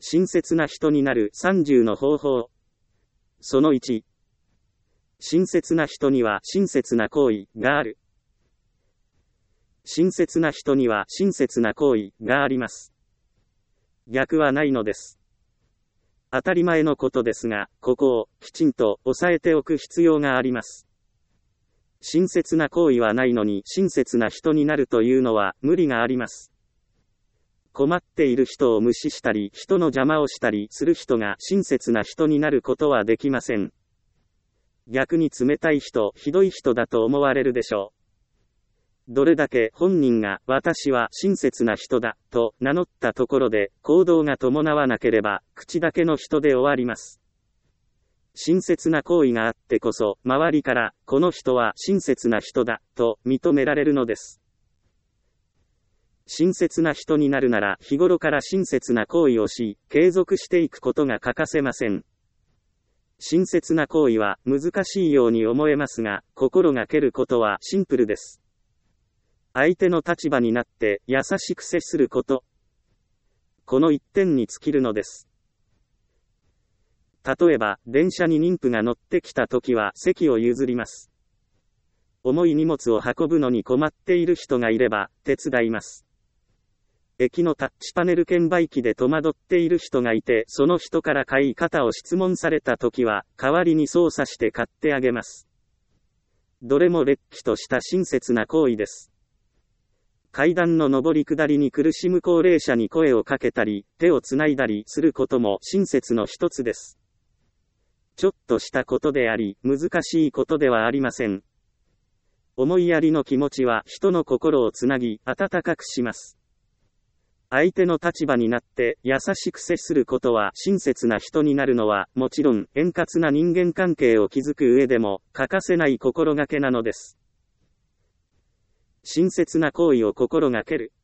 親切な人になる30の方法。その1。親切な人には親切な行為がある。親切な人には親切な行為があります。逆はないのです。当たり前のことですが、ここをきちんと押さえておく必要があります。親切な行為はないのに親切な人になるというのは無理があります。困っている人を無視したり、人の邪魔をしたりする人が親切な人になることはできません。逆に冷たい人、ひどい人だと思われるでしょう。どれだけ本人が私は親切な人だと名乗ったところで行動が伴わなければ口だけの人で終わります。親切な行為があってこそ周りからこの人は親切な人だと認められるのです。親切な人になるなら日頃から親切な行為をし、継続していくことが欠かせません。親切な行為は難しいように思えますが、心がけることはシンプルです。相手の立場になって優しく接すること。この一点に尽きるのです。例えば、電車に妊婦が乗ってきたときは席を譲ります。重い荷物を運ぶのに困っている人がいれば手伝います。駅のタッチパネル券売機で戸惑っている人がいて、その人から買い方を質問されたときは、代わりに操作して買ってあげます。どれもれっきとした親切な行為です。階段の上り下りに苦しむ高齢者に声をかけたり、手をつないだりすることも親切の一つです。ちょっとしたことであり、難しいことではありません。思いやりの気持ちは人の心をつなぎ、温かくします。相手の立場になって優しく接することは親切な人になるのはもちろん円滑な人間関係を築く上でも欠かせない心がけなのです。親切な行為を心がける。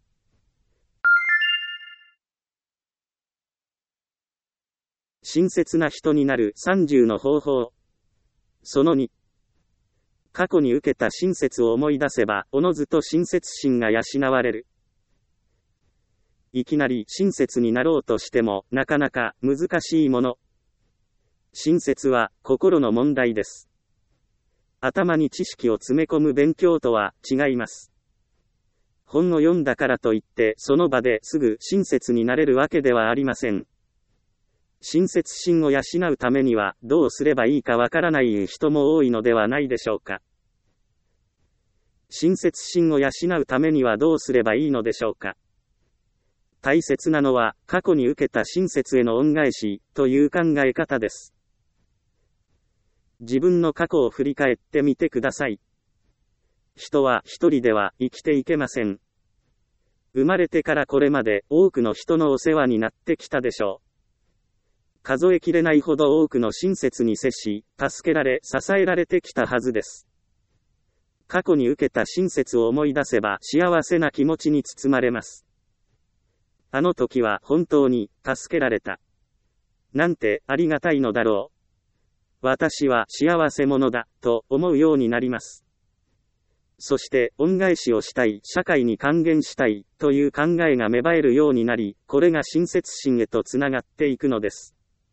親切な人になる30の方法。その2。過去に受けた親切を思い出せばおのずと親切心が養われる。いきなり親切になろうとしてもなかなか難しいもの。親切は心の問題です。頭に知識を詰め込む勉強とは違います。本を読んだからといってその場ですぐ親切になれるわけではありません。親切心を養うためにはどうすればいいかわからない人も多いのではないでしょうか。親切心を養うためにはどうすればいいのでしょうか。大切なのは過去に受けた親切への恩返しという考え方です。自分の過去を振り返ってみてください。人は一人では生きていけません。生まれてからこれまで多くの人のお世話になってきたでしょう。数えきれないほど多くの親切に接し、助けられ、支えられてきたはずです。過去に受けた親切を思い出せば幸せな気持ちに包まれます。あの時は本当に助けられた。なんてありがたいのだろう。私は幸せ者だと思うようになります。そして恩返しをしたい、社会に還元したいという考えが芽生えるようになり、これが親切心へとつながっていくのです。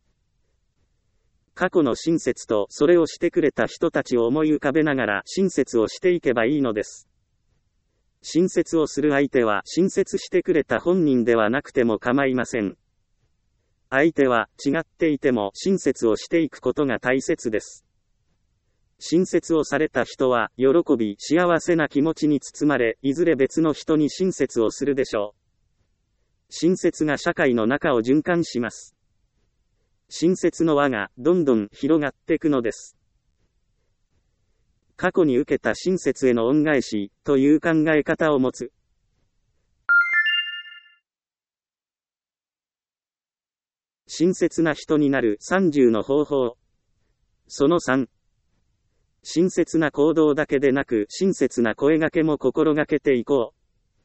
過去の親切とそれをしてくれた人たちを思い浮かべながら親切をしていけばいいのです。親切をする相手は親切してくれた本人ではなくても構いません。相手は違っていても親切をしていくことが大切です。親切をされた人は喜び幸せな気持ちに包まれ、いずれ別の人に親切をするでしょう。親切が社会の中を循環します。親切の輪がどんどん広がっていくのです。過去に受けた親切への恩返しという考え方を持つ。親切な人になる30の方法。その3。親切な行動だけでなく親切な声掛けも心がけていこう。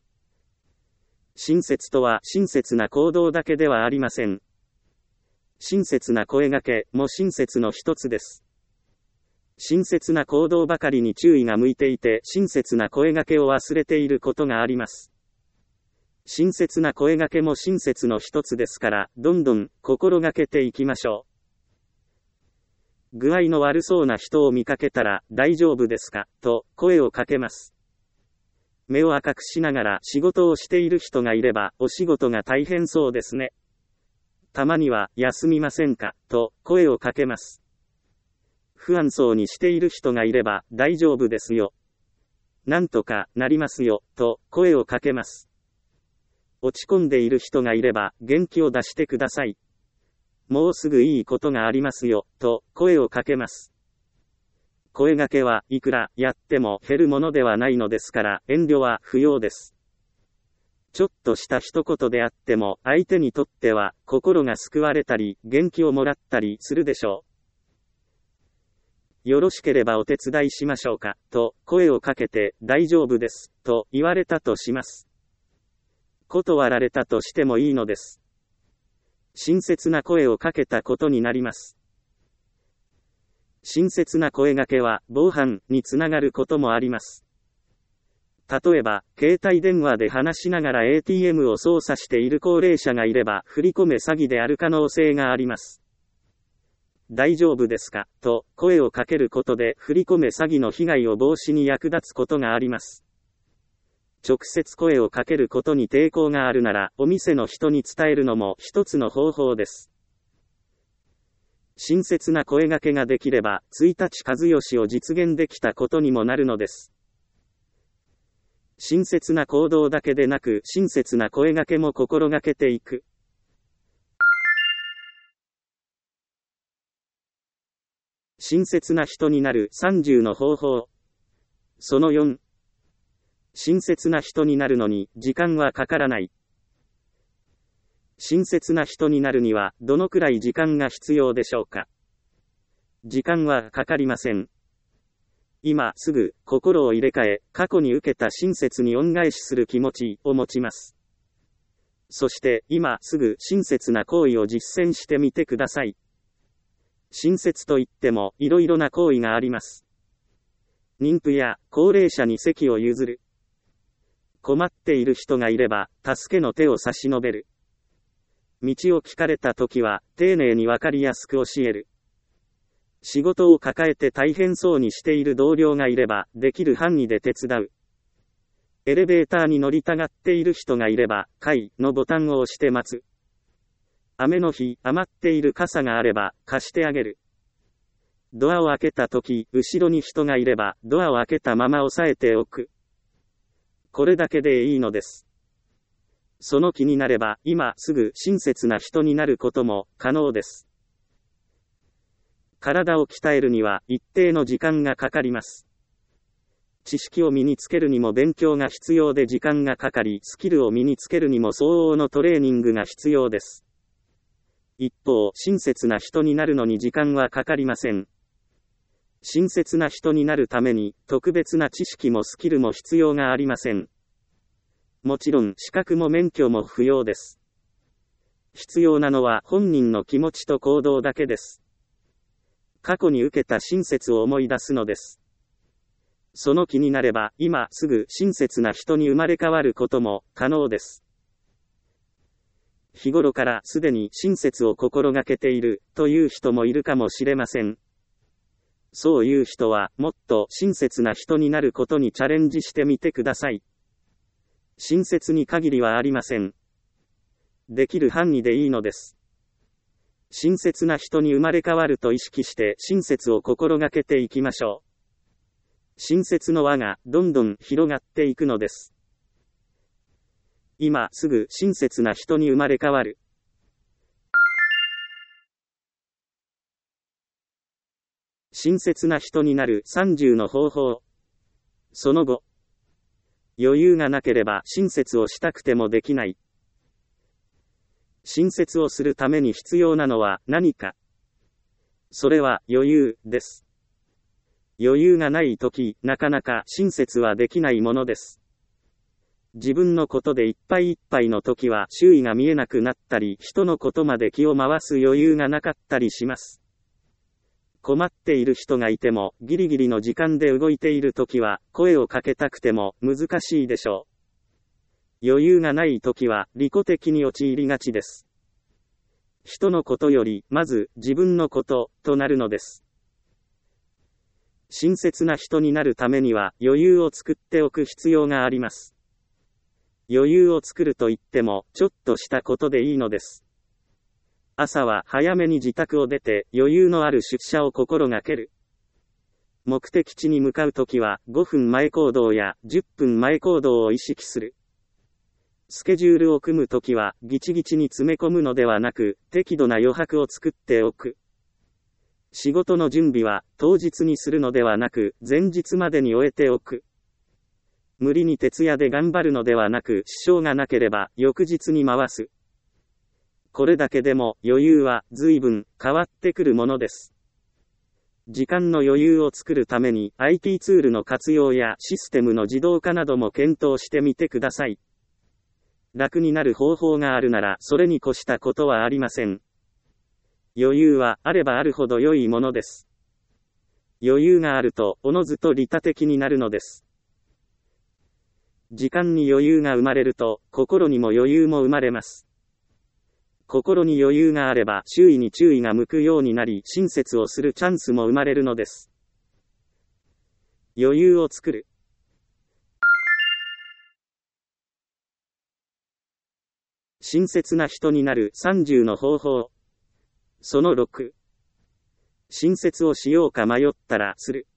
親切とは親切な行動だけではありません。親切な声掛けも親切の一つです。親切な行動ばかりに注意が向いていて、親切な声掛けを忘れていることがあります。 親切な声掛けも親切の一つですから、どんどん心がけていきましょう。具合の悪そうな人を見かけたら、大丈夫ですかと声をかけます。目を赤くしながら仕事をしている人がいれば、お仕事が大変そうですね。たまには休みませんかと声をかけます。不安そうにしている人がいれば、大丈夫ですよ。なんとかなりますよと声をかけます。落ち込んでいる人がいれば、元気を出してください。もうすぐいいことがありますよと声をかけます。声掛けはいくらやっても減るものではないのですから、遠慮は不要です。ちょっとした一言であっても、相手にとっては心が救われたり、元気をもらったりするでしょう。よろしければお手伝いしましょうかと声をかけて、大丈夫ですと言われたとします。断られたとしてもいいのです。親切な声をかけたことになります。親切な声掛けは防犯につながることもあります。例えば、携帯電話で話しながら ATM を操作している高齢者がいれば、振り込め詐欺である可能性があります。大丈夫ですかと声をかけることで、振り込め詐欺の被害を防止に役立つことがあります。直接声をかけることに抵抗があるなら、お店の人に伝えるのも一つの方法です。親切な声掛けができれば、1日和義を実現できたことにもなるのです。親切な行動だけでなく、親切な声掛けも心がけていく。親切な人になる30の方法。その4。親切な人になるのに時間はかからない。親切な人になるにはどのくらい時間が必要でしょうか。時間はかかりません。今すぐ心を入れ替え、過去に受けた親切に恩返しする気持ちを持ちます。そして今すぐ親切な行為を実践してみてください。親切といってもいろいろな行為があります。妊婦や高齢者に席を譲る。困っている人がいれば助けの手を差し伸べる。道を聞かれたときは丁寧にわかりやすく教える。仕事を抱えて大変そうにしている同僚がいれば、できる範囲で手伝う。エレベーターに乗りたがっている人がいれば、階のボタンを押して待つ。雨の日、余っている傘があれば、貸してあげる。ドアを開けたとき、後ろに人がいれば、ドアを開けたまま押さえておく。これだけでいいのです。その気になれば、今すぐ親切な人になることも可能です。体を鍛えるには一定の時間がかかります。知識を身につけるにも勉強が必要で時間がかかり、スキルを身につけるにも相応のトレーニングが必要です。一方、親切な人になるのに時間はかかりません。親切な人になるために特別な知識もスキルも必要がありません。もちろん資格も免許も不要です。必要なのは本人の気持ちと行動だけです。過去に受けた親切を思い出すのです。その気になれば、今すぐ親切な人に生まれ変わることも可能です。日頃からすでに親切を心がけているという人もいるかもしれません。そういう人はもっと親切な人になることにチャレンジしてみてください。親切に限りはありません。できる範囲でいいのです。親切な人に生まれ変わると意識して親切を心がけていきましょう。親切の輪がどんどん広がっていくのです。今すぐ親切な人に生まれ変わる。親切な人になる30の方法。その後。余裕がなければ親切をしたくてもできない。親切をするために必要なのは何か。それは余裕です。余裕がないとき、なかなか親切はできないものです。自分のことでいっぱいいっぱいのときは周囲が見えなくなったり、人のことまで気を回す余裕がなかったりします。困っている人がいても、ギリギリの時間で動いているときは、声をかけたくても難しいでしょう。 余裕がないときは利己的に陥りがちです。人のことより、まず自分のこと、となるのです。親切な人になるためには余裕を作っておく必要があります。余裕を作ると言っても、ちょっとしたことでいいのです。朝は早めに自宅を出て余裕のある出社を心がける。目的地に向かうときは5分前行動や10分前行動を意識する。スケジュールを組むときはギチギチに詰め込むのではなく、適度な余白を作っておく。仕事の準備は当日にするのではなく、前日までに終えておく。無理に徹夜で頑張るのではなく、支障がなければ翌日に回す。これだけでも余裕は随分変わってくるものです。時間の余裕を作るために IT ツールの活用やシステムの自動化なども検討してみてください。楽になる方法があるならそれに越したことはありません。余裕はあればあるほど良いものです。余裕があるとおのずと利他的になるのです。時間に余裕が生まれると心にも余裕も生まれます。心に余裕があれば周囲に注意が向くようになり、親切をするチャンスも生まれるのです。余裕を作る。親切な人になる30の方法。その6。親切をしようか迷ったらする。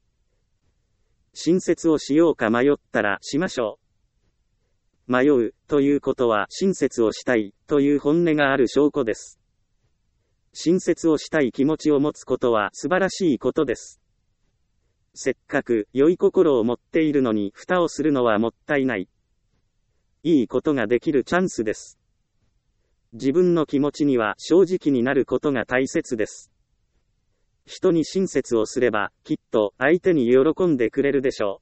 親切をしようか迷ったらしましょう。迷うということは親切をしたいという本音がある証拠です。親切をしたい気持ちを持つことは素晴らしいことです。せっかく良い心を持っているのに蓋をするのはもったいない。いいことができるチャンスです。自分の気持ちには正直になることが大切です。人に親切をすればきっと相手に喜んでくれるでしょう。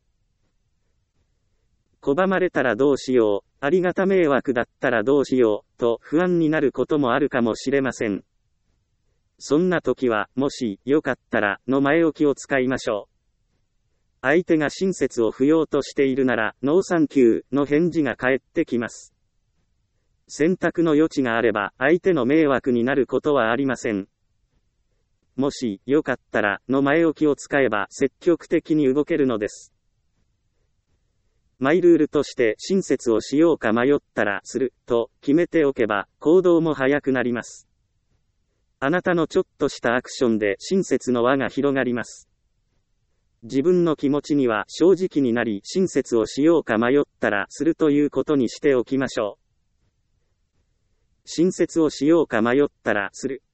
拒まれたらどうしよう、ありがた迷惑だったらどうしよう、と不安になることもあるかもしれません。そんな時は、もし、よかったら、の前置きを使いましょう。相手が親切を不要としているなら、ノーサンキューの返事が返ってきます。選択の余地があれば、相手の迷惑になることはありません。もし、よかったら、の前置きを使えば、積極的に動けるのです。マイルールとして親切をしようか迷ったらすると決めておけば行動も早くなります。あなたのちょっとしたアクションで親切の輪が広がります。自分の気持ちには正直になり親切をしようか迷ったらするということにしておきましょう。親切をしようか迷ったらする。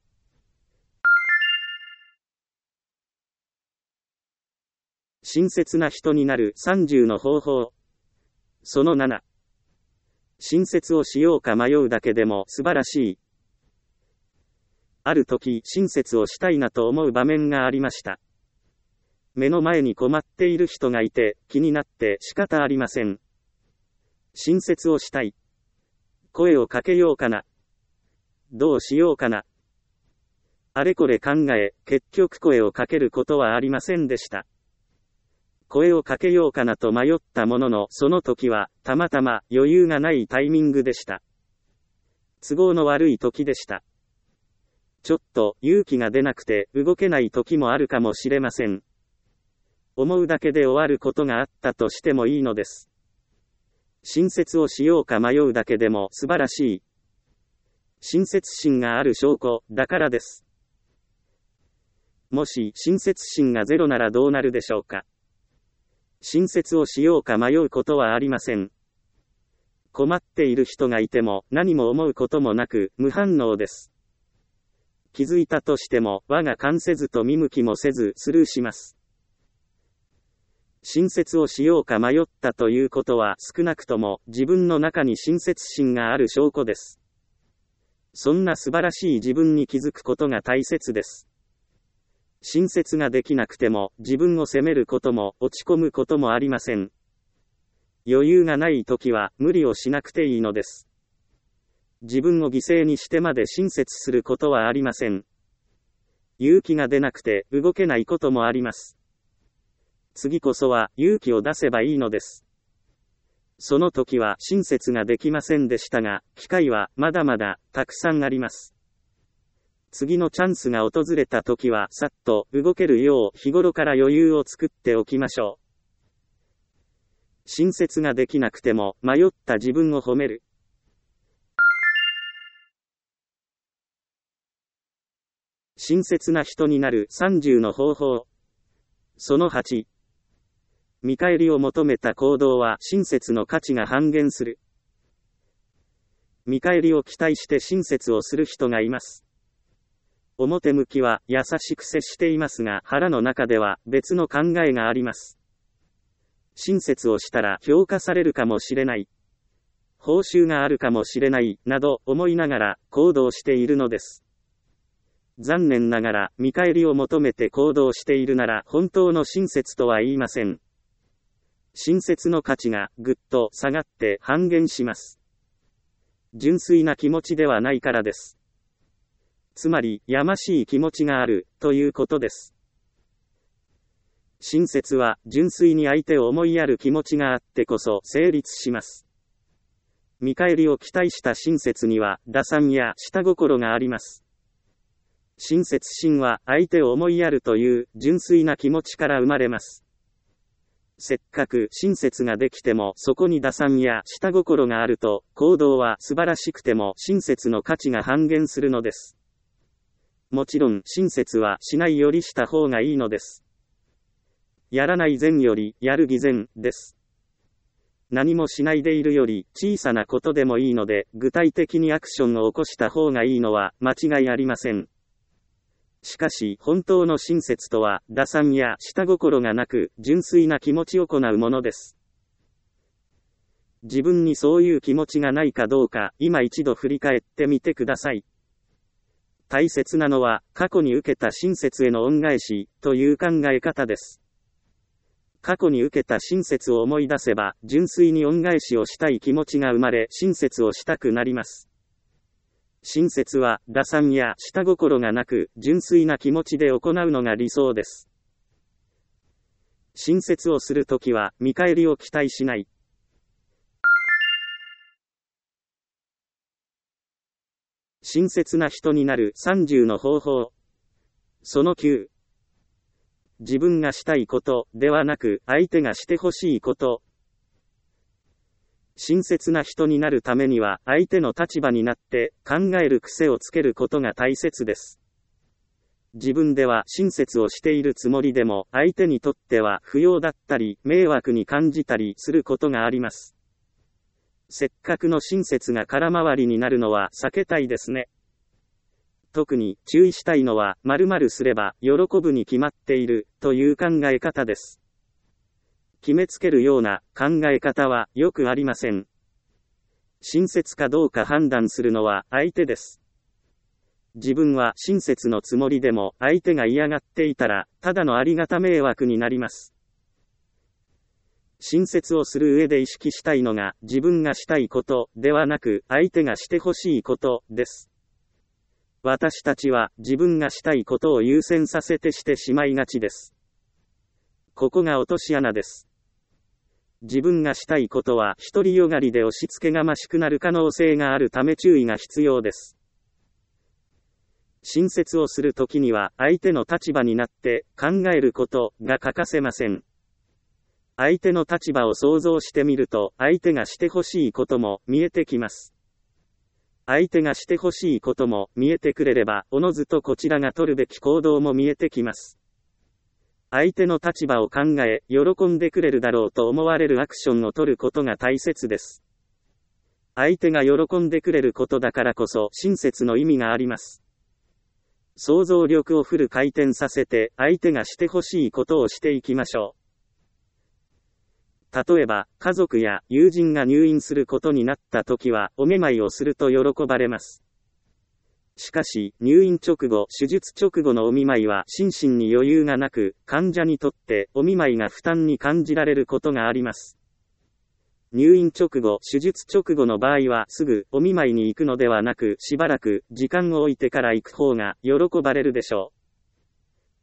親切な人になる30の方法。その7。親切をしようか迷うだけでも素晴らしい。ある時、親切をしたいなと思う場面がありました。目の前に困っている人がいて、気になって仕方ありません。親切をしたい。声をかけようかな。どうしようかな。あれこれ考え、結局声をかけることはありませんでした。声をかけようかなと迷ったものの、その時は、たまたま余裕がないタイミングでした。都合の悪い時でした。ちょっと勇気が出なくて動けない時もあるかもしれません。思うだけで終わることがあったとしてもいいのです。親切をしようか迷うだけでも素晴らしい。親切心がある証拠だからです。もし親切心がゼロならどうなるでしょうか。親切をしようか迷うことはありません。困っている人がいても何も思うこともなく無反応です。気づいたとしても我が関せずと見向きもせずスルーします。親切をしようか迷ったということは少なくとも自分の中に親切心がある証拠です。そんな素晴らしい自分に気づくことが大切です。親切ができなくても自分を責めることも落ち込むこともありません。余裕がないときは無理をしなくていいのです。自分を犠牲にしてまで親切することはありません。勇気が出なくて動けないこともあります。次こそは勇気を出せばいいのです。 その時は親切ができませんでしたが、機会はまだまだたくさんあります。次のチャンスが訪れた時はさっと動けるよう日頃から余裕を作っておきましょう。親切ができなくても迷った自分を褒める。親切な人になる30の方法。その8。見返りを求めた行動は親切の価値が半減する。見返りを期待して親切をする人がいます。表向きは優しく接していますが、腹の中では別の考えがあります。親切をしたら評価されるかもしれない。報酬があるかもしれない、など思いながら行動しているのです。残念ながら見返りを求めて行動しているなら本当の親切とは言いません。親切の価値がぐっと下がって半減します。純粋な気持ちではないからです。つまり、やましい気持ちがある、ということです。親切は、純粋に相手を思いやる気持ちがあってこそ成立します。見返りを期待した親切には、打算や下心があります。親切心は、相手を思いやるという、純粋な気持ちから生まれます。せっかく親切ができてもそこに打算や下心があると、行動は素晴らしくても親切の価値が半減するのです。もちろん親切はしないよりした方がいいのです。やらない善よりやる偽善です。何もしないでいるより小さなことでもいいので、具体的にアクションを起こした方がいいのは間違いありません。しかし本当の親切とは打算や下心がなく純粋な気持ちを行うものです。自分にそういう気持ちがないかどうか今一度振り返ってみてください。大切なのは過去に受けた親切への恩返しという考え方です。過去に受けた親切を思い出せば純粋に恩返しをしたい気持ちが生まれ親切をしたくなります。親切は打算や下心がなく純粋な気持ちで行うのが理想です。親切をするときは見返りを期待しない。親切な人になる30の方法。その9。自分がしたいことではなく相手がしてほしいこと。親切な人になるためには相手の立場になって考える癖をつけることが大切です。自分では親切をしているつもりでも相手にとっては不要だったり迷惑に感じたりすることがあります。せっかくの親切が空回りになるのは避けたいですね。特に注意したいのは〇〇すれば喜ぶに決まっているという考え方です。決めつけるような考え方はよくありません。親切かどうか判断するのは相手です。自分は親切のつもりでも相手が嫌がっていたらただのありがた迷惑になります。親切をする上で意識したいのが自分がしたいことではなく相手がしてほしいことです。私たちは自分がしたいことを優先させてしてしまいがちです。ここが落とし穴です。自分がしたいことは独りよがりで押し付けがましくなる可能性があるため注意が必要です。親切をするときには相手の立場になって考えることが欠かせません。相手の立場を想像してみると相手がしてほしいことも見えてきます。相手がしてほしいことも見えてくれればおのずとこちらが取るべき行動も見えてきます。相手の立場を考え喜んでくれるだろうと思われるアクションを取ることが大切です。相手が喜んでくれることだからこそ親切の意味があります。想像力をフル回転させて相手がしてほしいことをしていきましょう。例えば、家族や友人が入院することになった時は、お見舞いをすると喜ばれます。しかし、入院直後、手術直後のお見舞いは心身に余裕がなく、患者にとってお見舞いが負担に感じられることがあります。入院直後、手術直後の場合はすぐお見舞いに行くのではなく、しばらく時間を置いてから行く方が喜ばれるでしょう。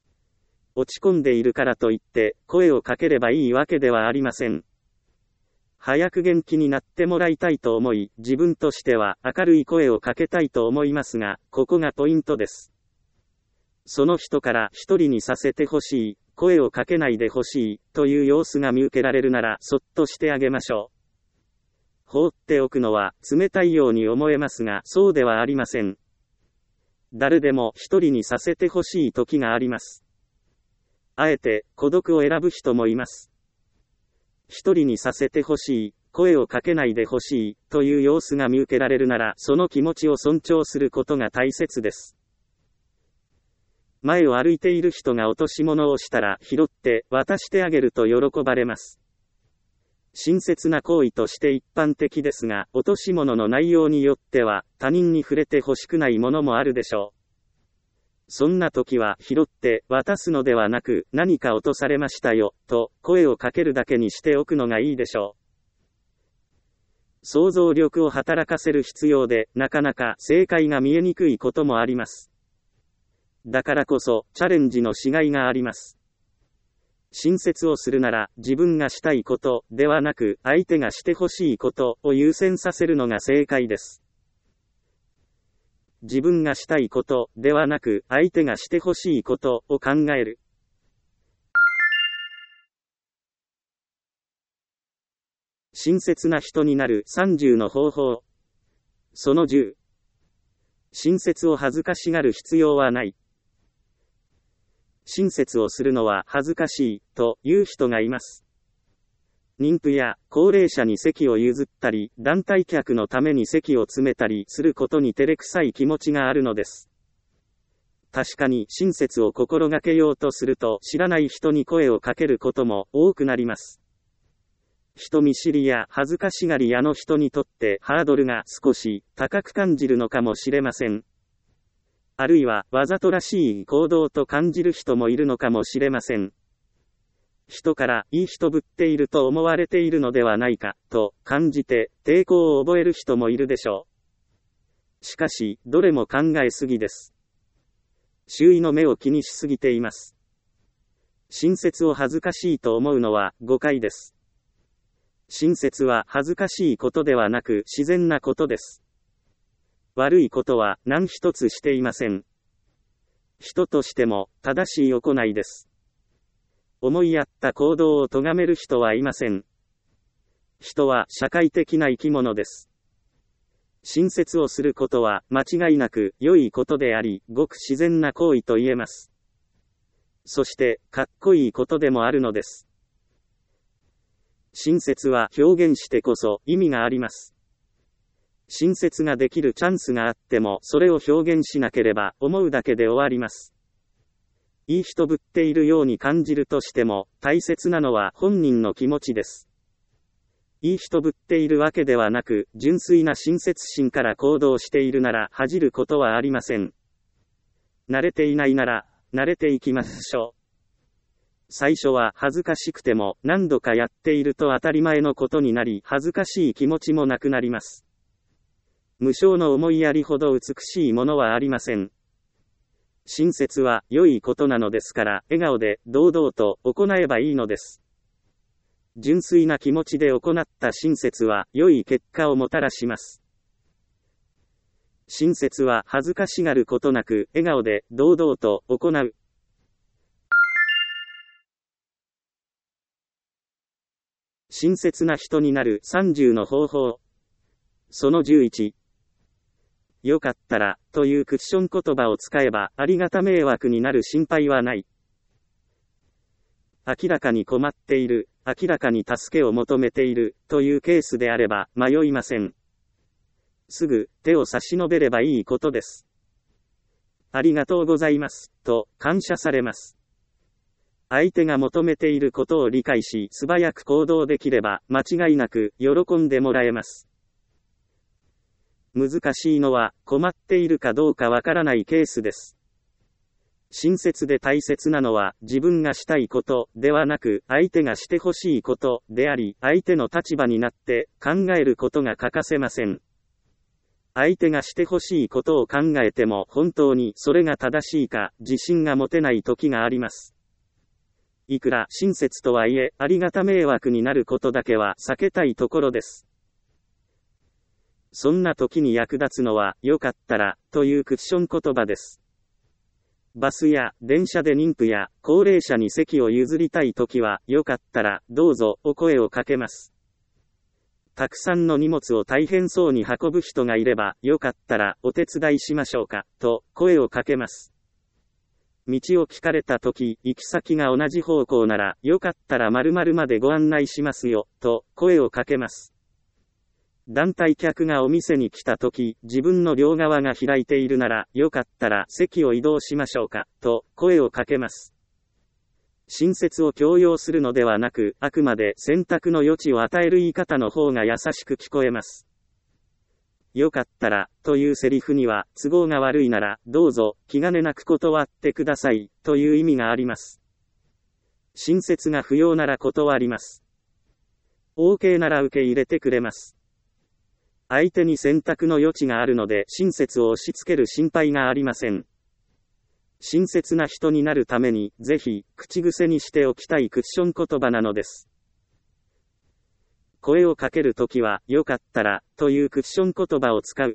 落ち込んでいるからといって声をかければいいわけではありません。 早く元気になってもらいたいと思い、自分としては明るい声をかけたいと思いますが、ここがポイントです。その人から一人にさせてほしい、声をかけないでほしい、という様子が見受けられるなら、そっとしてあげましょう。放っておくのは冷たいように思えますが、そうではありません。誰でも一人にさせてほしい時があります。あえて孤独を選ぶ人もいます。一人にさせてほしい、声をかけないでほしい、という様子が見受けられるなら、その気持ちを尊重することが大切です。前を歩いている人が落とし物をしたら拾って渡してあげると喜ばれます。親切な行為として一般的ですが、落とし物の内容によっては他人に触れて欲しくないものもあるでしょう。そんな時は拾って渡すのではなく、何か落とされましたよ、と声をかけるだけにしておくのがいいでしょう。想像力を働かせる必要で、なかなか正解が見えにくいこともあります。だからこそ、チャレンジのしがいがあります。親切をするなら、自分がしたいことではなく、相手がしてほしいことを優先させるのが正解です。自分がしたいことではなく、相手がしてほしいことを考える。親切な人になる30の方法。その10。親切を恥ずかしがる必要はない。親切をするのは恥ずかしい、という人がいます。妊婦や高齢者に席を譲ったり、団体客のために席を詰めたりすることに照れくさい気持ちがあるのです。確かに親切を心がけようとすると、知らない人に声をかけることも多くなります。人見知りや恥ずかしがり屋の人にとってハードルが少し高く感じるのかもしれません。あるいはわざとらしい行動と感じる人もいるのかもしれません。人からいい人ぶっていると思われているのではないかと感じて抵抗を覚える人もいるでしょう。しかし、どれも考えすぎです。周囲の目を気にしすぎています。親切を恥ずかしいと思うのは誤解です。親切は恥ずかしいことではなく自然なことです。悪いことは何一つしていません。人としても正しい行いです。思いやった行動を咎める人はいません。人は社会的な生き物です。親切をすることは間違いなく良いことであり、ごく自然な行為と言えます。そして、かっこいいことでもあるのです。親切は表現してこそ意味があります。親切ができるチャンスがあっても、それを表現しなければ思うだけで終わります。いい人ぶっているように感じるとしても、大切なのは本人の気持ちです。いい人ぶっているわけではなく、純粋な親切心から行動しているなら恥じることはありません。慣れていないなら、慣れていきましょう。最初は恥ずかしくても、何度かやっていると当たり前のことになり、恥ずかしい気持ちもなくなります。無償の思いやりほど美しいものはありません。親切は良いことなのですから、笑顔で堂々と行えばいいのです。純粋な気持ちで行った親切は良い結果をもたらします。親切は恥ずかしがることなく、笑顔で堂々と行う。親切な人になる30の方法。その11。よかったら、というクッション言葉を使えば、ありがた迷惑になる心配はない。明らかに困っている、明らかに助けを求めている、というケースであれば、迷いません。すぐ、手を差し伸べればいいことです。ありがとうございます、と、感謝されます。相手が求めていることを理解し、素早く行動できれば、間違いなく、喜んでもらえます。難しいのは、困っているかどうかわからないケースです。親切で大切なのは、自分がしたいことではなく、相手がしてほしいことであり、相手の立場になって考えることが欠かせません。相手がしてほしいことを考えても、本当にそれが正しいか、自信が持てない時があります。 いくら親切とはいえ、ありがた迷惑になることだけは避けたいところです。そんな時に役立つのは、よかったら、というクッション言葉です。バスや電車で妊婦や高齢者に席を譲りたい時は、よかったら、どうぞ、お声をかけます。たくさんの荷物を大変そうに運ぶ人がいれば、よかったら、お手伝いしましょうか、と、声をかけます。道を聞かれた時、行き先が同じ方向なら、よかったら〇〇までご案内しますよ、と、声をかけます。団体客がお店に来た時、自分の両側が開いているなら、よかったら席を移動しましょうか、と声をかけます。親切を強要するのではなく、あくまで選択の余地を与える言い方の方が優しく聞こえます。よかったら、というセリフには、都合が悪いなら、どうぞ、気兼ねなく断ってください、という意味があります。親切が不要なら断ります。OK なら受け入れてくれます。相手に選択の余地があるので親切を押し付ける心配がありません。親切な人になるために、ぜひ、口癖にしておきたいクッション言葉なのです。声をかけるときは、よかったら、というクッション言葉を使う。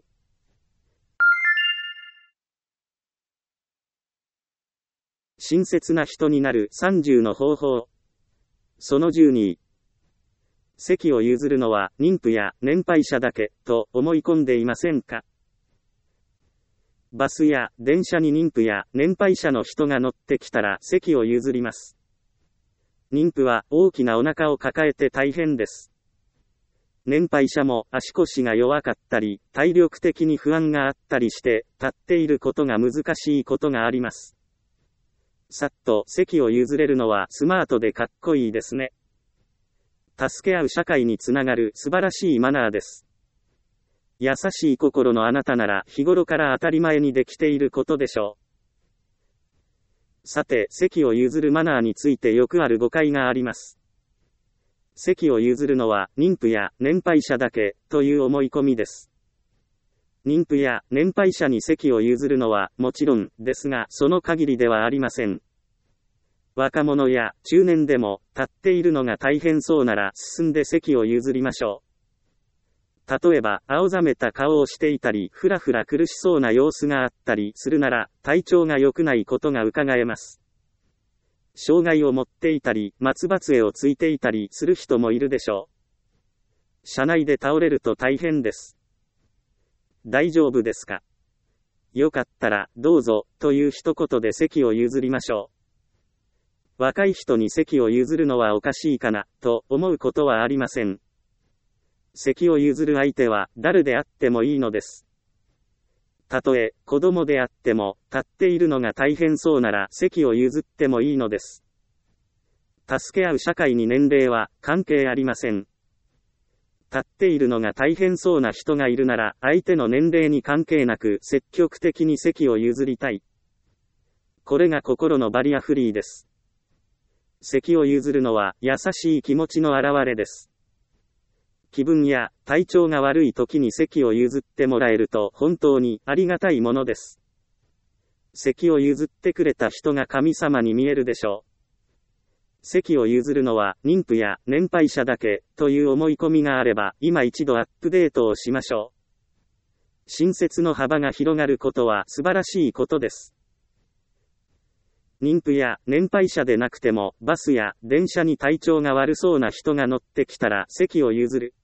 親切な人になる30の方法。その12。席を譲るのは妊婦や年配者だけと思い込んでいませんか？バスや電車に妊婦や年配者の人が乗ってきたら席を譲ります。妊婦は大きなお腹を抱えて大変です。年配者も足腰が弱かったり、体力的に不安があったりして、立っていることが難しいことがあります。さっと席を譲れるのはスマートでかっこいいですね。助け合う社会につながる素晴らしいマナーです。優しい心のあなたなら日頃から当たり前にできていることでしょう。さて、席を譲るマナーについてよくある誤解があります。席を譲るのは妊婦や年配者だけという思い込みです。妊婦や年配者に席を譲るのはもちろんですが、その限りではありません。若者や中年でも立っているのが大変そうなら進んで席を譲りましょう。例えば青ざめた顔をしていたりふらふら苦しそうな様子があったりするなら体調が良くないことが伺えます。障害を持っていたり松葉杖をついていたりする人もいるでしょう。車内で倒れると大変です。大丈夫ですか？よかったらどうぞという一言で席を譲りましょう。若い人に席を譲るのはおかしいかな、と思うことはありません。席を譲る相手は誰であってもいいのです。たとえ子供であっても、立っているのが大変そうなら席を譲ってもいいのです。助け合う社会に年齢は関係ありません。立っているのが大変そうな人がいるなら、相手の年齢に関係なく積極的に席を譲りたい。これが心のバリアフリーです。席を譲るのは優しい気持ちの表れです。気分や体調が悪い時に席を譲ってもらえると本当にありがたいものです。席を譲ってくれた人が神様に見えるでしょう。席を譲るのは妊婦や年配者だけという思い込みがあれば今一度アップデートをしましょう。親切の幅が広がることは素晴らしいことです。妊婦や年配者でなくてもバスや電車に体調が悪そうな人が乗ってきたら席を譲る。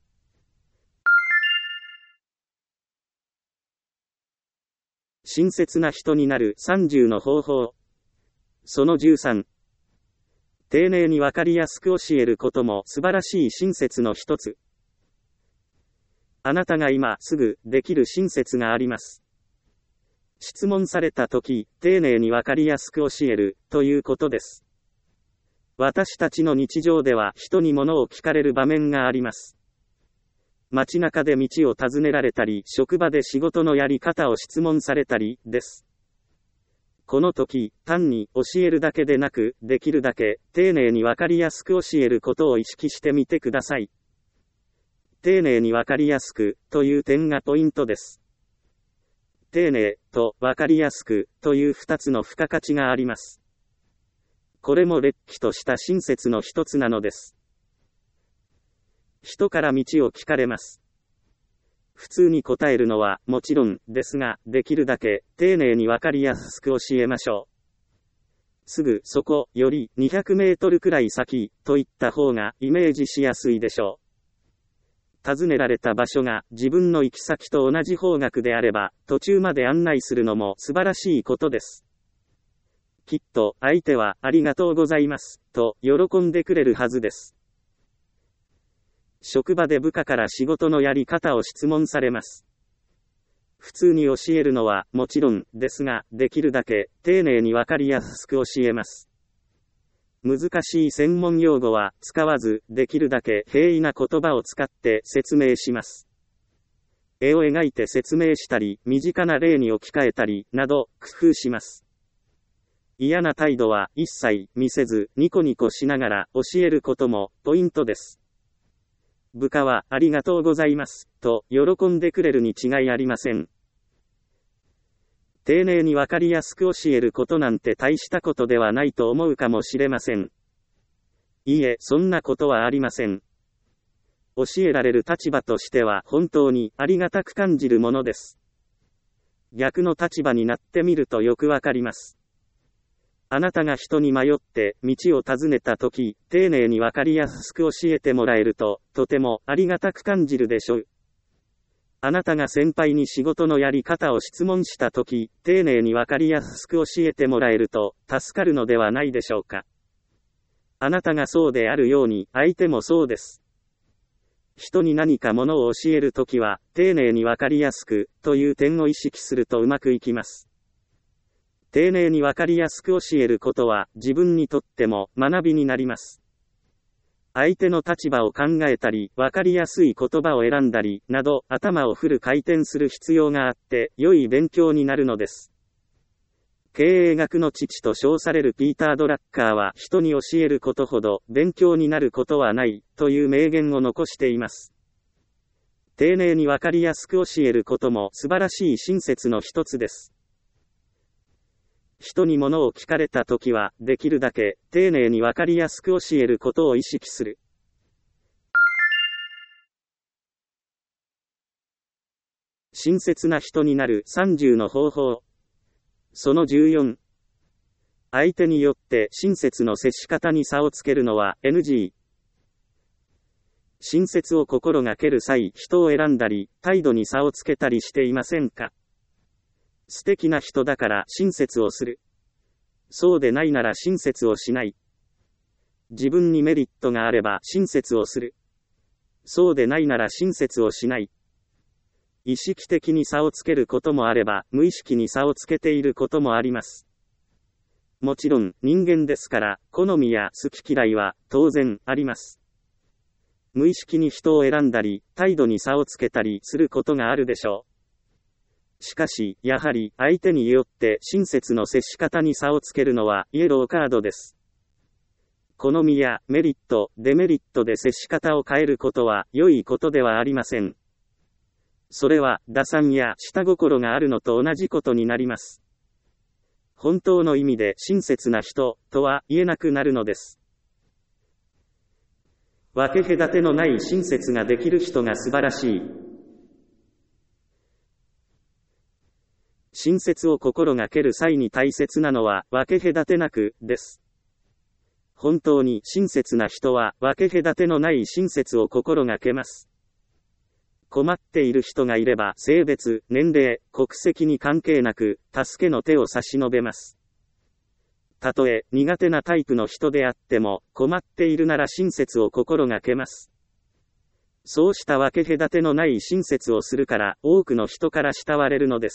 親切な人になる30の方法。その13。丁寧にわかりやすく教えることも素晴らしい親切の一つ。あなたが今すぐできる親切があります。質問されたとき、丁寧にわかりやすく教える、ということです。私たちの日常では人に物を聞かれる場面があります。街中で道を尋ねられたり、職場で仕事のやり方を質問されたり、です。この時、単に教えるだけでなく、できるだけ、丁寧にわかりやすく教えることを意識してみてください。丁寧にわかりやすく、という点がポイントです。丁寧とわかりやすくという2つの付加価値があります。 これもれっきとした親切の一つなのです。人から道を聞かれます。普通に答えるのはもちろんですが、できるだけ丁寧にわかりやすく教えましょう。すぐそこより200メートルくらい先といった方がイメージしやすいでしょう。尋ねられた場所が自分の行き先と同じ方角であれば、途中まで案内するのも素晴らしいことです。きっと相手はありがとうございますと喜んでくれるはずです。職場で部下から仕事のやり方を質問されます。普通に教えるのはもちろんですが、できるだけ丁寧にわかりやすく教えます。難しい専門用語は使わず、できるだけ平易な言葉を使って説明します。絵を描いて説明したり、身近な例に置き換えたりなど工夫します。嫌な態度は一切見せず、ニコニコしながら教えることもポイントです。部下はありがとうございますと喜んでくれるに違いありません。丁寧にわかりやすく教えることなんて大したことではないと思うかもしれません。いいえ、そんなことはありません。教えられる立場としては本当にありがたく感じるものです。逆の立場になってみるとよくわかります。あなたが人に迷って道を尋ねたとき、丁寧にわかりやすく教えてもらえると、とてもありがたく感じるでしょう。あなたが先輩に仕事のやり方を質問したとき、丁寧にわかりやすく教えてもらえると、助かるのではないでしょうか。あなたがそうであるように、相手もそうです。人に何かものを教えるときは、丁寧にわかりやすく、という点を意識するとうまくいきます。丁寧にわかりやすく教えることは自分にとっても学びになります。相手の立場を考えたり、わかりやすい言葉を選んだり、など頭をフル回転する必要があって良い勉強になるのです。経営学の父と称されるピーター・ドラッカーは人に教えることほど勉強になることはないという名言を残しています。丁寧にわかりやすく教えることも素晴らしい親切の一つです。人に物を聞かれたときは、できるだけ丁寧にわかりやすく教えることを意識する。親切な人になる30の方法。その14。相手によって親切の接し方に差をつけるのは NG。親切を心がける際、人を選んだり、態度に差をつけたりしていませんか？素敵な人だから親切をする。そうでないなら親切をしない。自分にメリットがあれば親切をする。そうでないなら親切をしない。意識的に差をつけることもあれば、無意識に差をつけていることもあります。もちろん、人間ですから、好みや好き嫌いは当然あります。無意識に人を選んだり、態度に差をつけたりすることがあるでしょう。しかし、やはり、相手によって親切の接し方に差をつけるのは、イエローカードです。好みやメリット、デメリットで接し方を変えることは、良いことではありません。それは、打算や下心があるのと同じことになります。本当の意味で親切な人、とは言えなくなるのです。分け隔てのない親切ができる人が素晴らしい。親切を心がける際に大切なのは分け隔てなくです。本当に親切な人は分け隔てのない親切を心がけます。困っている人がいれば性別、年齢、国籍に関係なく助けの手を差し伸べます。たとえ苦手なタイプの人であっても困っているなら親切を心がけます。そうした分け隔てのない親切をするから多くの人から慕われるのです。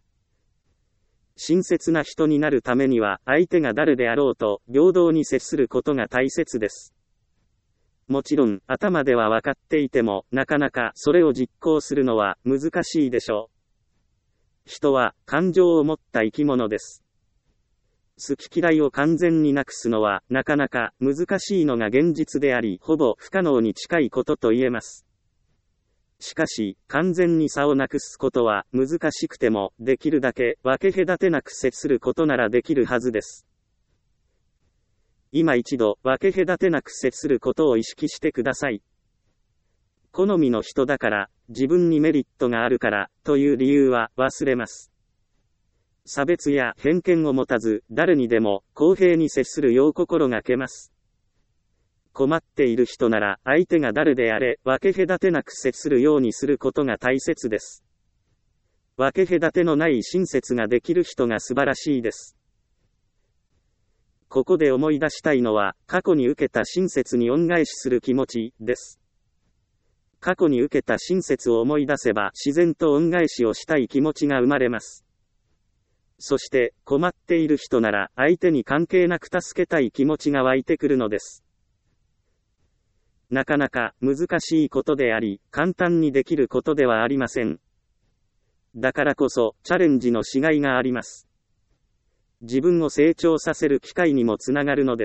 親切な人になるためには相手が誰であろうと平等に接することが大切です。もちろん頭では分かっていてもなかなかそれを実行するのは難しいでしょう。人は感情を持った生き物です。好き嫌いを完全になくすのはなかなか難しいのが現実であり、ほぼ不可能に近いことと言えます。しかし、完全に差をなくすことは難しくても、できるだけ分け隔てなく接することならできるはずです。 今一度分け隔てなく接することを意識してください。好みの人だから、自分にメリットがあるから、という理由は忘れます。差別や偏見を持たず、誰にでも公平に接するよう心がけます。困っている人なら、相手が誰であれ、分け隔てなく接するようにすることが大切です。分け隔てのない親切ができる人が素晴らしいです。ここで思い出したいのは、過去に受けた親切に恩返しする気持ちです。過去に受けた親切を思い出せば、自然と恩返しをしたい気持ちが生まれます。そして、困っている人なら、相手に関係なく助けたい気持ちが湧いてくるのです。なかなか難しいことであり、簡単にできることではありません。だからこそ、チャレンジのしがいがあります。自分を成長させる機会にもつながるのです。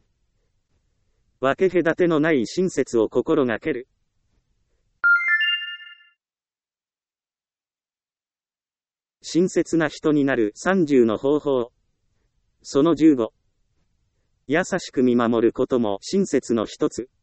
分け隔てのない親切を心がける。親切な人になる30の方法。その15。優しく見守ることも親切の一つ。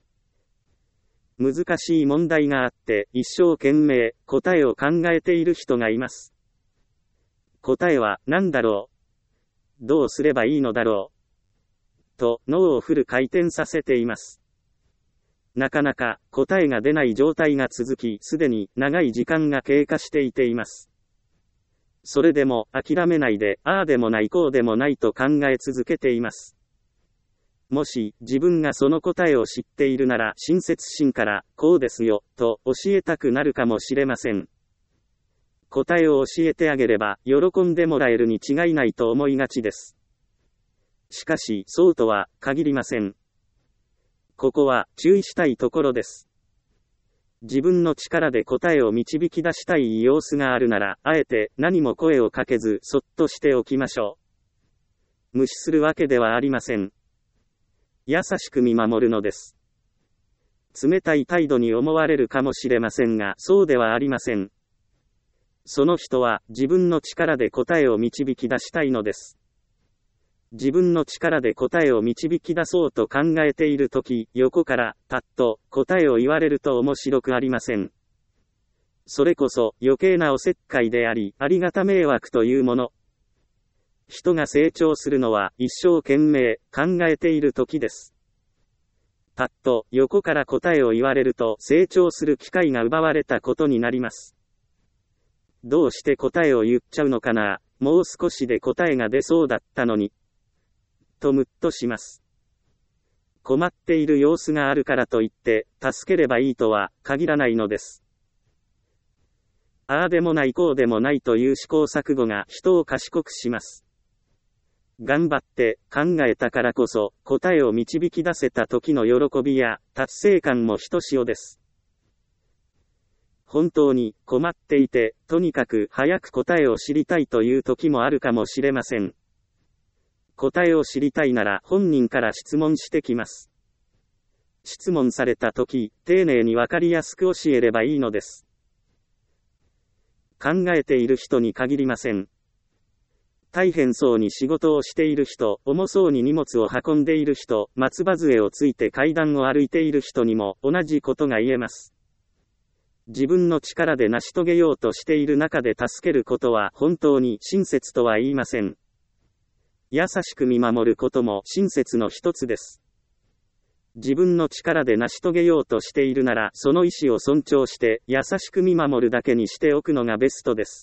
難しい問題があって一生懸命答えを考えている人がいます。答えは何だろう？どうすればいいのだろう？と脳をフル回転させています。なかなか答えが出ない状態が続き、すでに長い時間が経過していています。それでも諦めないで、ああでもないこうでもないと考え続けています。もし自分がその答えを知っているなら、親切心からこうですよと教えたくなるかもしれません。答えを教えてあげれば喜んでもらえるに違いないと思いがちです。しかしそうとは限りません。ここは注意したいところです。自分の力で答えを導き出したい様子があるなら、あえて何も声をかけずそっとしておきましょう。無視するわけではありません。優しく見守るのです。冷たい態度に思われるかもしれませんが、そうではありません。その人は自分の力で答えを導き出したいのです。自分の力で答えを導き出そうと考えているとき、横からパッと答えを言われると面白くありません。それこそ余計なおせっかいであり、ありがた迷惑というもの。人が成長するのは一生懸命考えているときです。パッと横から答えを言われると成長する機会が奪われたことになります。どうして答えを言っちゃうのかな、もう少しで答えが出そうだったのに。とムッとします。困っている様子があるからといって、助ければいいとは限らないのです。ああでもないこうでもないという試行錯誤が人を賢くします。頑張って考えたからこそ答えを導き出せた時の喜びや達成感もひとしおです。本当に困っていて、とにかく早く答えを知りたいという時もあるかもしれません。答えを知りたいなら本人から質問してきます。質問されたとき、丁寧にわかりやすく教えればいいのです。考えている人に限りません。大変そうに仕事をしている人、重そうに荷物を運んでいる人、松葉杖をついて階段を歩いている人にも同じことが言えます。自分の力で成し遂げようとしている中で助けることは本当に親切とは言いません。優しく見守ることも親切の一つです。自分の力で成し遂げようとしているなら、その意思を尊重して優しく見守るだけにしておくのがベストです。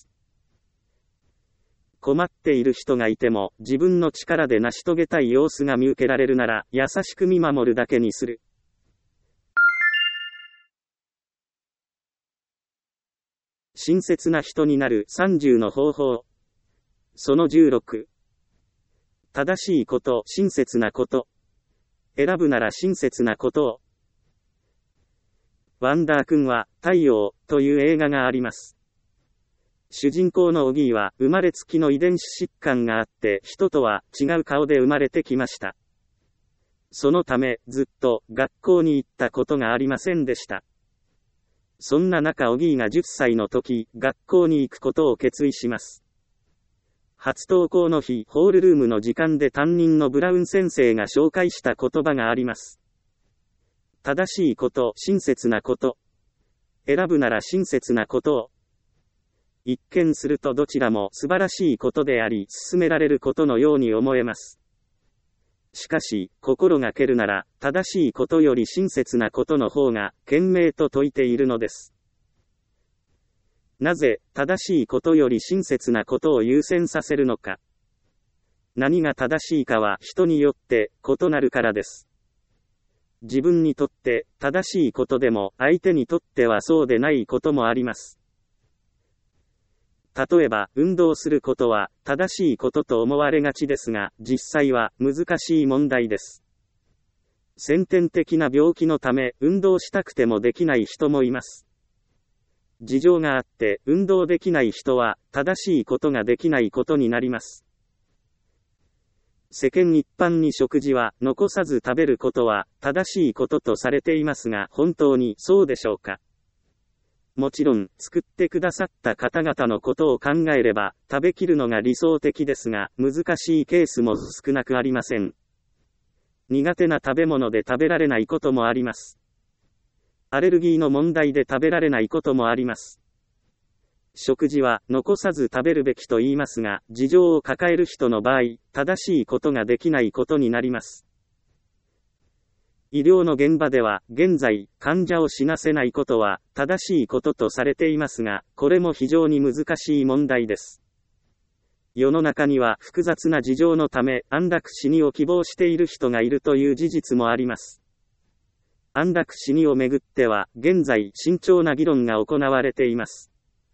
困っている人がいても、自分の力で成し遂げたい様子が見受けられるなら、優しく見守るだけにする。親切な人になる30の方法。その16。正しいこと、親切なこと。選ぶなら親切なことを。ワンダー君は、太陽、という映画があります。主人公のオギーは、生まれつきの遺伝子疾患があって、人とは違う顔で生まれてきました。そのため、ずっと学校に行ったことがありませんでした。そんな中オギーが10歳の時、学校に行くことを決意します。 初登校の日、ホールルームの時間で担任のブラウン先生が紹介した言葉があります。正しいこと、親切なこと。選ぶなら親切なことを。一見するとどちらも素晴らしいことであり、進められることのように思えます。しかし、心がけるなら、正しいことより親切なことの方が、賢明と説いているのです。なぜ、正しいことより親切なことを優先させるのか。何が正しいかは人によって異なるからです。自分にとって正しいことでも相手にとってはそうでないこともあります。例えば、運動することは正しいことと思われがちですが、実際は難しい問題です。先天的な病気のため、運動したくてもできない人もいます。事情があって、運動できない人は、正しいことができないことになります。世間一般に食事は残さず食べることは正しいこととされていますが、本当にそうでしょうか。もちろん、作ってくださった方々のことを考えれば、食べきるのが理想的ですが、難しいケースも少なくありません。苦手な食べ物で食べられないこともあります。アレルギーの問題で食べられないこともあります。食事は残さず食べるべきと言いますが、事情を抱える人の場合、正しいことができないことになります。医療の現場では、現在、患者を死なせないことは、正しいこととされていますが、これも非常に難しい問題です。世の中には複雑な事情のため、安楽死にを希望している人がいるという事実もあります。安楽死にをめぐっては、現在、慎重な議論が行われています。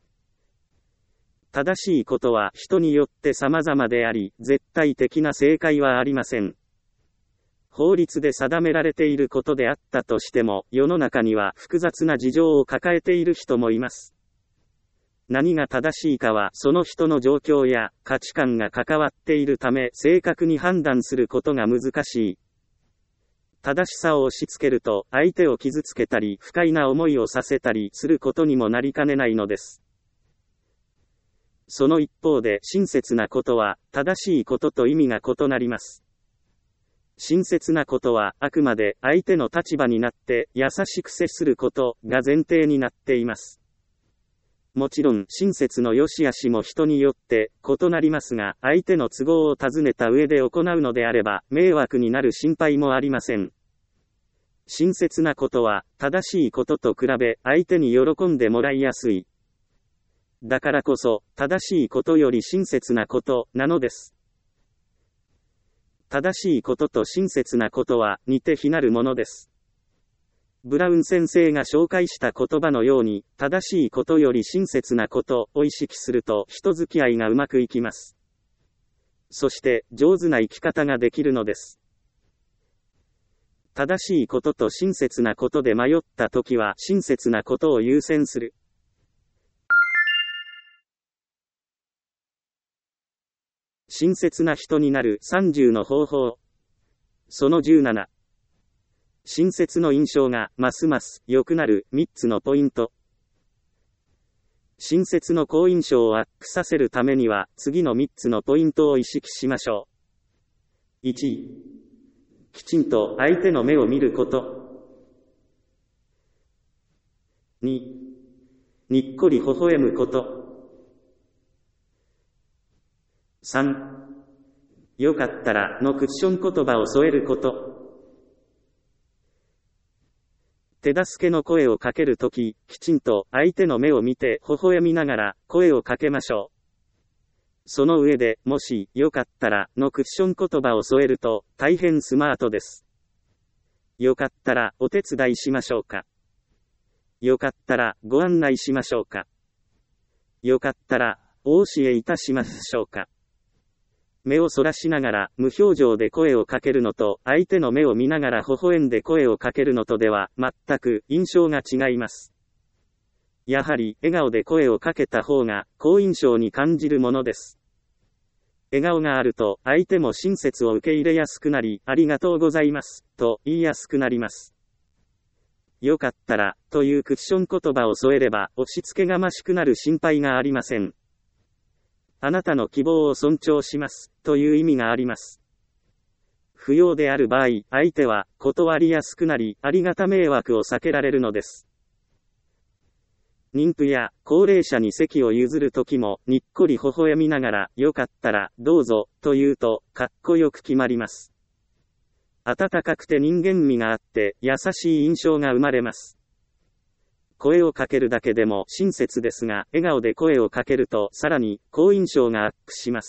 正しいことは人によって様々であり、絶対的な正解はありません。法律で定められていることであったとしても、世の中には複雑な事情を抱えている人もいます。何が正しいかは、その人の状況や価値観が関わっているため、正確に判断することが難しい。正しさを押し付けると、相手を傷つけたり、不快な思いをさせたりすることにもなりかねないのです。その一方で、親切なことは、正しいことと意味が異なります。親切なことは、あくまで相手の立場になって優しく接することが前提になっています。もちろん、親切の良し悪しも人によって異なりますが、相手の都合を尋ねた上で行うのであれば、迷惑になる心配もありません。親切なことは、正しいことと比べ、相手に喜んでもらいやすい。だからこそ、正しいことより親切なことなのです。正しいことと親切なことは似て非なるものです。ブラウン先生が紹介した言葉のように、正しいことより親切なことを意識すると人付き合いがうまくいきます。そして、上手な生き方ができるのです。正しいことと親切なことで迷ったときは、親切なことを優先する。親切な人になる30の方法。その17。親切の印象がますます良くなる3つのポイント。親切の好印象をアップさせるためには次の3つのポイントを意識しましょう。1、きちんと相手の目を見ること。2、にっこり微笑むこと。3、よかったらのクッション言葉を添えること。手助けの声をかけるとき、きちんと相手の目を見て微笑みながら声をかけましょう。その上で、もし、よかったらのクッション言葉を添えると、大変スマートです。よかったらお手伝いしましょうか。よかったらご案内しましょうか。よかったらお教えいたしましょうか。目をそらしながら無表情で声をかけるのと、相手の目を見ながら微笑んで声をかけるのとでは、全く印象が違います。やはり、笑顔で声をかけた方が、好印象に感じるものです。笑顔があると、相手も親切を受け入れやすくなり、ありがとうございます、と言いやすくなります。よかったら、というクッション言葉を添えれば、押し付けがましくなる心配がありません。 あなたの希望を尊重します、という意味があります。不要である場合、相手は断りやすくなり、ありがた迷惑を避けられるのです。妊婦や高齢者に席を譲るときも、にっこり微笑みながら、よかったら、どうぞ、と言うと、かっこよく決まります。温かくて人間味があって、優しい印象が生まれます。声をかけるだけでも親切ですが、笑顔で声をかけると、さらに、好印象がアップします。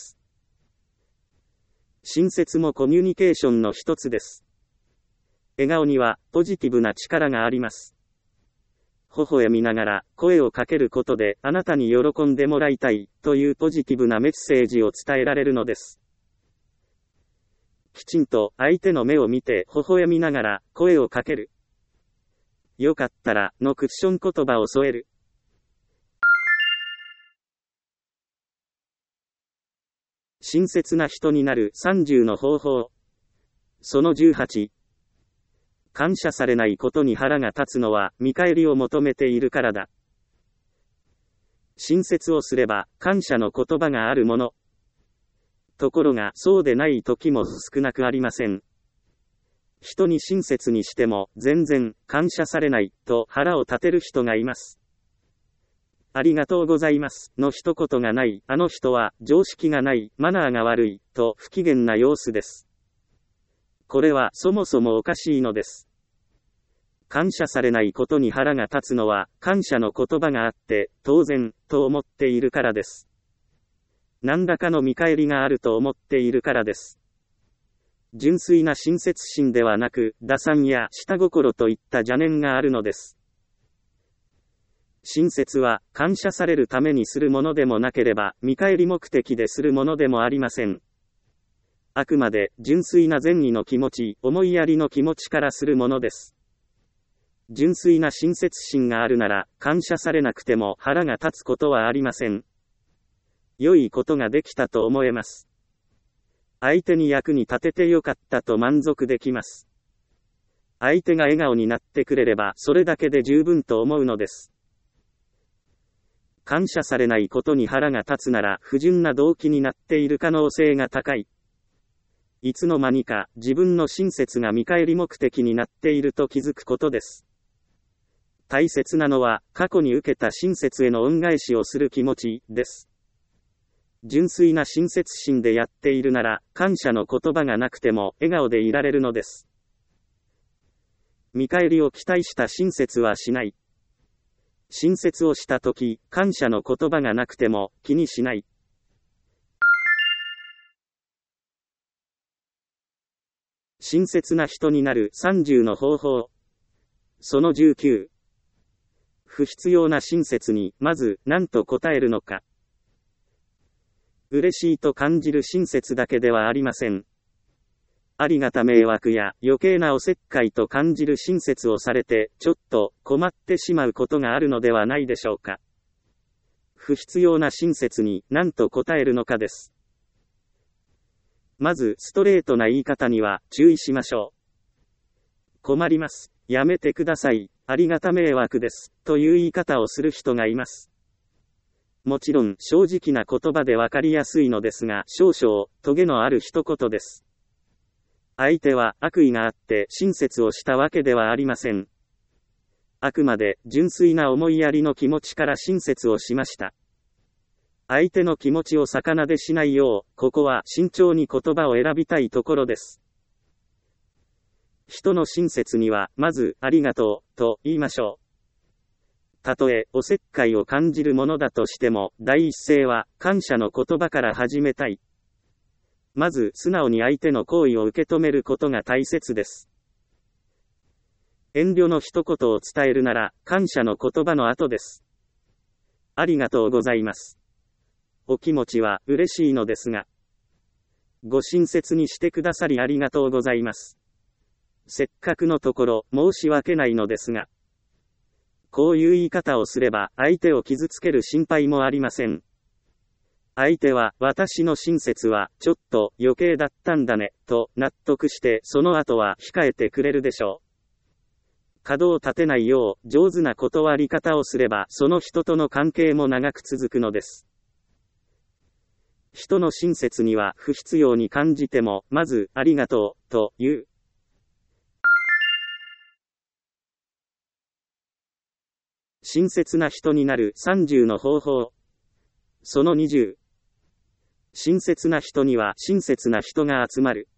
親切もコミュニケーションの一つです。笑顔には、ポジティブな力があります。微笑みながら声をかけることであなたに喜んでもらいたいというポジティブなメッセージを伝えられるのです。きちんと相手の目を見て微笑みながら声をかける。よかったらのクッション言葉を添える。親切な人になる30の方法。その18。感謝されないことに腹が立つのは見返りを求めているからだ。親切をすれば感謝の言葉があるもの。ところがそうでない時も少なくありません。人に親切にしても全然感謝されないと腹を立てる人がいます。ありがとうございますの一言がない、あの人は常識がない、マナーが悪いと不機嫌な様子です。これはそもそもおかしいのです。感謝されないことに腹が立つのは、感謝の言葉があって、当然、と思っているからです。何らかの見返りがあると思っているからです。純粋な親切心ではなく、打算や下心といった邪念があるのです。親切は、感謝されるためにするものでもなければ、見返り目的でするものでもありません。あくまで、純粋な善意の気持ち、思いやりの気持ちからするものです。純粋な親切心があるなら、感謝されなくても腹が立つことはありません。良いことができたと思えます。相手に役に立ててよかったと満足できます。相手が笑顔になってくれれば、それだけで十分と思うのです。感謝されないことに腹が立つなら、不純な動機になっている可能性が高い。いつの間にか、自分の親切が見返り目的になっていると気づくことです。大切なのは、過去に受けた親切への恩返しをする気持ちです。純粋な親切心でやっているなら、感謝の言葉がなくても、笑顔でいられるのです。見返りを期待した親切はしない。親切をしたとき、感謝の言葉がなくても、気にしない。親切な人になる30の方法。その19。不必要な親切に、まず、何と答えるのか。嬉しいと感じる親切だけではありません。ありがた迷惑や余計なおせっかいと感じる親切をされて、ちょっと困ってしまうことがあるのではないでしょうか。不必要な親切に何と答えるのかです。まず、ストレートな言い方には注意しましょう。困ります。やめてください。ありがた迷惑です。という言い方をする人がいます。もちろん、正直な言葉でわかりやすいのですが、少々、トゲのある一言です。相手は悪意があって親切をしたわけではありません。あくまで、純粋な思いやりの気持ちから親切をしました。相手の気持ちを逆なでしないよう、ここは慎重に言葉を選びたいところです。人の親切には、まず、ありがとう、と言いましょう。たとえ、おせっかいを感じるものだとしても、第一声は、感謝の言葉から始めたい。まず、素直に相手の行為を受け止めることが大切です。遠慮の一言を伝えるなら、感謝の言葉の後です。ありがとうございます。お気持ちは嬉しいのですが、ご親切にしてくださりありがとうございます。せっかくのところ申し訳ないのですが、こういう言い方をすれば相手を傷つける心配もありません。相手は私の親切はちょっと余計だったんだねと納得してその後は控えてくれるでしょう。角を立てないよう上手な断り方をすればその人との関係も長く続くのです。 人の親切には不必要に感じても、まず、ありがとう、という。親切な人になる30の方法。その20。親切な人には親切な人が集まる。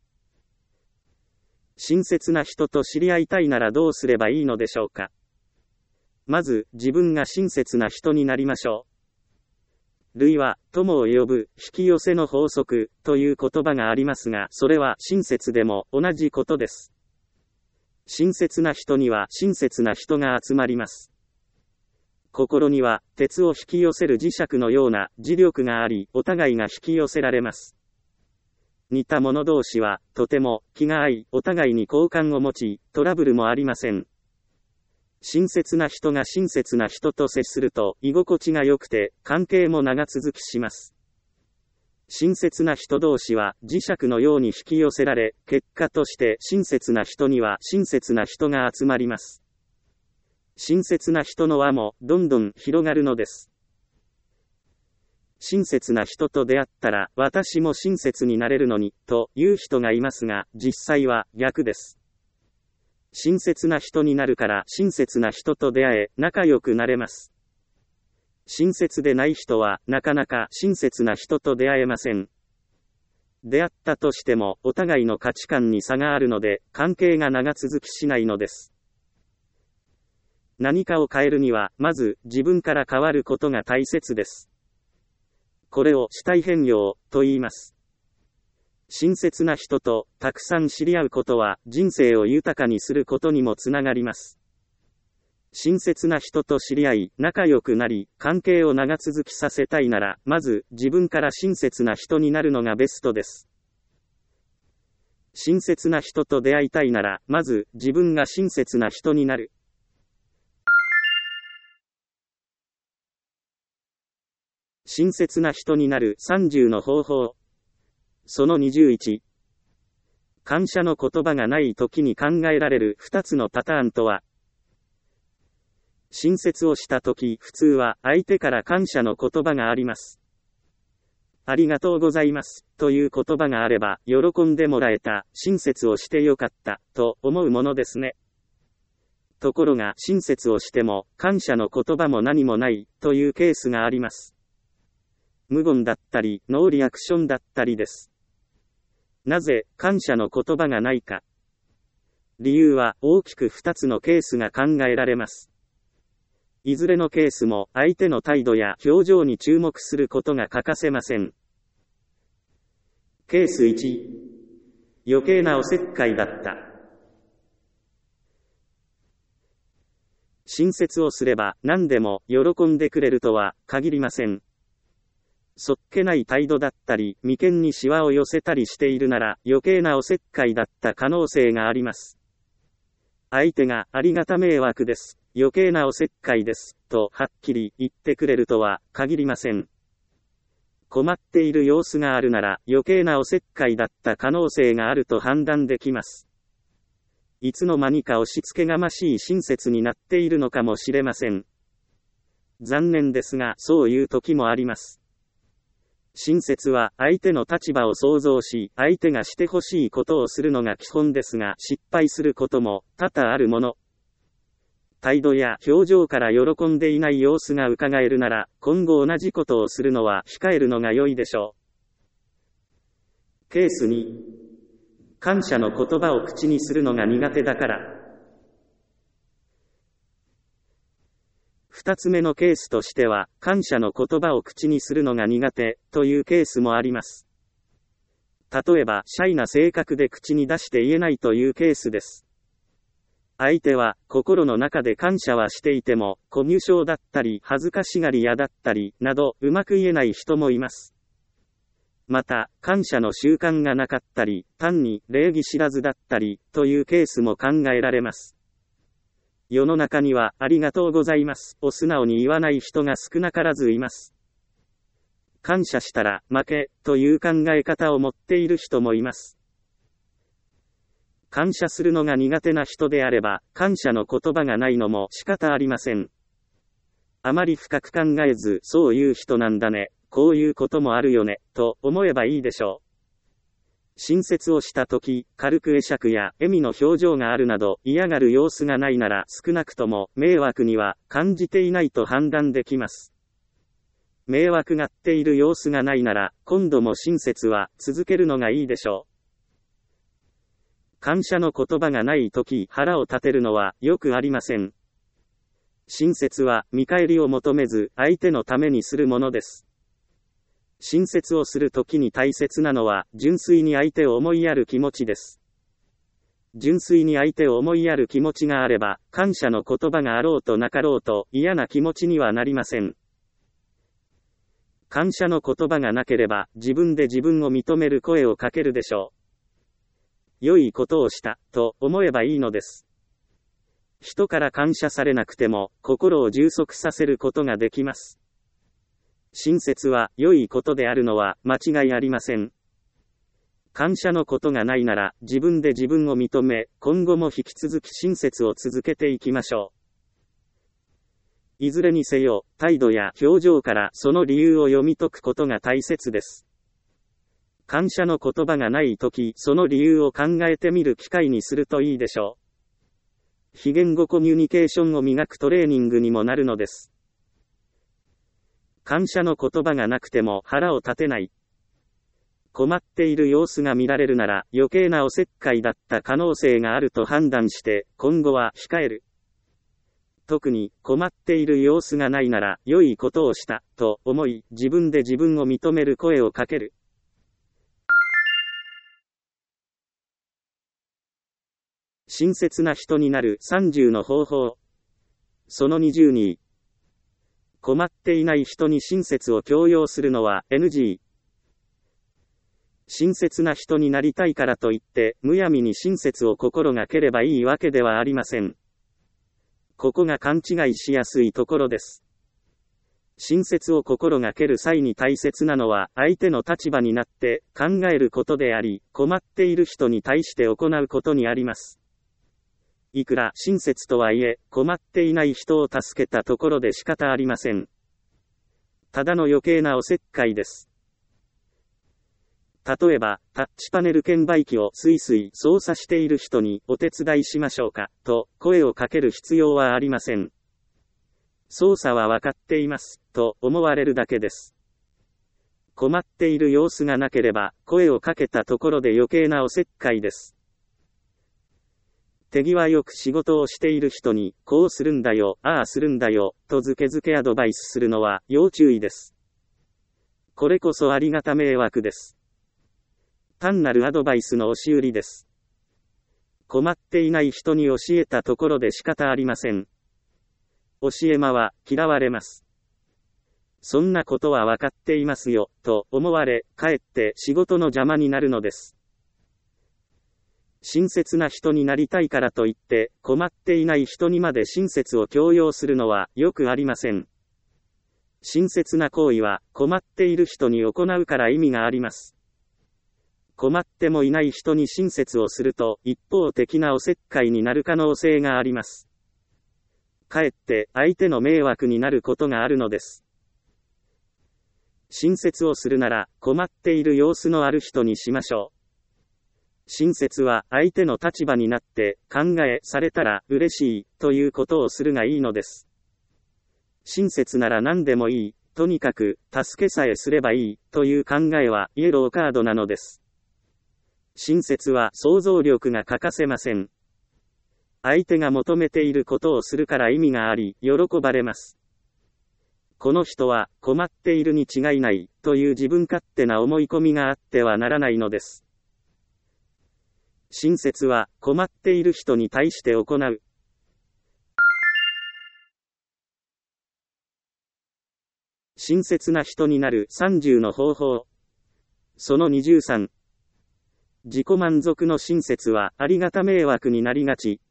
親切な人と知り合いたいならどうすればいいのでしょうか。まず、自分が親切な人になりましょう。類は、友を呼ぶ、引き寄せの法則、という言葉がありますが、それは親切でも同じことです。親切な人には親切な人が集まります。心には、鉄を引き寄せる磁石のような磁力があり、お互いが引き寄せられます。似た者同士は、とても気が合い、お互いに好感を持ち、トラブルもありません。親切な人が親切な人と接すると、居心地が良くて、関係も長続きします。親切な人同士は、磁石のように引き寄せられ、結果として、親切な人には親切な人が集まります。親切な人の輪も、どんどん広がるのです。親切な人と出会ったら、私も親切になれるのに、という人がいますが、実際は逆です。親切な人になるから、親切な人と出会え、仲良くなれます。親切でない人は、なかなか親切な人と出会えません。出会ったとしても、お互いの価値観に差があるので、関係が長続きしないのです。何かを変えるには、まず、自分から変わることが大切です。これを主体変容と言います。親切な人とたくさん知り合うことは人生を豊かにすることにもつながります。親切な人と知り合い、仲良くなり、関係を長続きさせたいなら、まず自分から親切な人になるのがベストです。親切な人と出会いたいなら、まず自分が親切な人になる。親切な人になる30の方法。その21。感謝の言葉がない時に考えられる2つのパターンとは。親切をした時、普通は相手から感謝の言葉があります。ありがとうございます、という言葉があれば、喜んでもらえた、親切をしてよかった、と思うものですね。ところが、親切をしても、感謝の言葉も何もない、というケースがあります。無言だったり、ノーリアクションだったりです。なぜ、感謝の言葉がないか。理由は、大きく2つのケースが考えられます。いずれのケースも、相手の態度や表情に注目することが欠かせません。ケース1。余計なおせっかいだった。親切をすれば、何でも喜んでくれるとは限りません。そっけない態度だったり、眉間にシワを寄せたりしているなら、余計なおせっかいだった可能性があります。相手が、ありがた迷惑です、余計なおせっかいです、とはっきり言ってくれるとは限りません。困っている様子があるなら、余計なおせっかいだった可能性があると判断できます。いつの間にか押し付けがましい親切になっているのかもしれません。残念ですが、そういう時もあります。親切は相手の立場を想像し、相手がしてほしいことをするのが基本ですが、失敗することも多々あるもの。態度や表情から喜んでいない様子が伺えるなら、今後同じことをするのは控えるのが良いでしょう。ケース2。感謝の言葉を口にするのが苦手だから。2つ目のケースとしては、感謝の言葉を口にするのが苦手というケースもあります。例えば、シャイな性格で口に出して言えないというケースです。相手は心の中で感謝はしていても、コミュ障だったり恥ずかしがり屋だったりなどうまく言えない人もいます。また、感謝の習慣がなかったり、単に礼儀知らずだったりというケースも考えられます。世の中には、ありがとうございますを素直に言わない人が少なからずいます。感謝したら負けという考え方を持っている人もいます。感謝するのが苦手な人であれば、感謝の言葉がないのも仕方ありません。あまり深く考えず、そういう人なんだね、 こういうこともあるよね、と思えばいいでしょう。親切をしたとき、軽く会釈や笑みの表情があるなど嫌がる様子がないなら少なくとも迷惑には感じていないと判断できます。迷惑がっている様子がないなら今度も親切は続けるのがいいでしょう。感謝の言葉がないとき腹を立てるのはよくありません。親切は見返りを求めず相手のためにするものです。親切をするときに大切なのは純粋に相手を思いやる気持ちです。純粋に相手を思いやる気持ちがあれば感謝の言葉があろうとなかろうと嫌な気持ちにはなりません。感謝の言葉がなければ自分で自分を認める声をかけるでしょう。良いことをしたと思えばいいのです。人から感謝されなくても心を充足させることができます。親切は良いことであるのは間違いありません。感謝のことがないなら自分で自分を認め、今後も引き続き親切を続けていきましょう。いずれにせよ、態度や表情からその理由を読み解くことが大切です。感謝の言葉がないとき、その理由を考えてみる機会にするといいでしょう。非言語コミュニケーションを磨くトレーニングにもなるのです。感謝の言葉がなくても腹を立てない。困っている様子が見られるなら余計なおせっかいだった可能性があると判断して今後は控える。特に困っている様子がないなら良いことをしたと思い自分で自分を認める声をかける。親切な人になる30の方法。その20に困っていない人に親切を強要するのは NG。親切な人になりたいからといって、むやみに親切を心がければいいわけではありません。ここが勘違いしやすいところです。親切を心がける際に大切なのは、相手の立場になって考えることであり、困っている人に対して行うことにあります。いくら親切とはいえ、困っていない人を助けたところで仕方ありません。ただの余計なおせっかいです。例えば、タッチパネル券売機をスイスイ操作している人にお手伝いしましょうか、と声をかける必要はありません。操作はわかっています、と思われるだけです。困っている様子がなければ、声をかけたところで余計なおせっかいです。手際よく仕事をしている人に、こうするんだよ、ああするんだよ、とずけずけアドバイスするのは要注意です。これこそありがた迷惑です。単なるアドバイスの押し売りです。困っていない人に教えたところで仕方ありません。教え魔は嫌われます。そんなことはわかっていますよ、と思われ、かえって仕事の邪魔になるのです。親切な人になりたいからといって、困っていない人にまで親切を強要するのはよくありません。親切な行為は困っている人に行うから意味があります。困ってもいない人に親切をすると一方的なおせっかいになる可能性があります。かえって相手の迷惑になることがあるのです。親切をするなら困っている様子のある人にしましょう。親切は相手の立場になって考えされたら嬉しいということをするがいいのです。親切なら何でもいい、とにかく助けさえすればいいという考えはイエローカードなのです。親切は想像力が欠かせません。相手が求めていることをするから意味があり、喜ばれます。この人は困っているに違いないという自分勝手な思い込みがあってはならないのです。親切は困っている人に対して行う。親切な人になる30の方法。その23。自己満足の親切はありがた迷惑になりがち。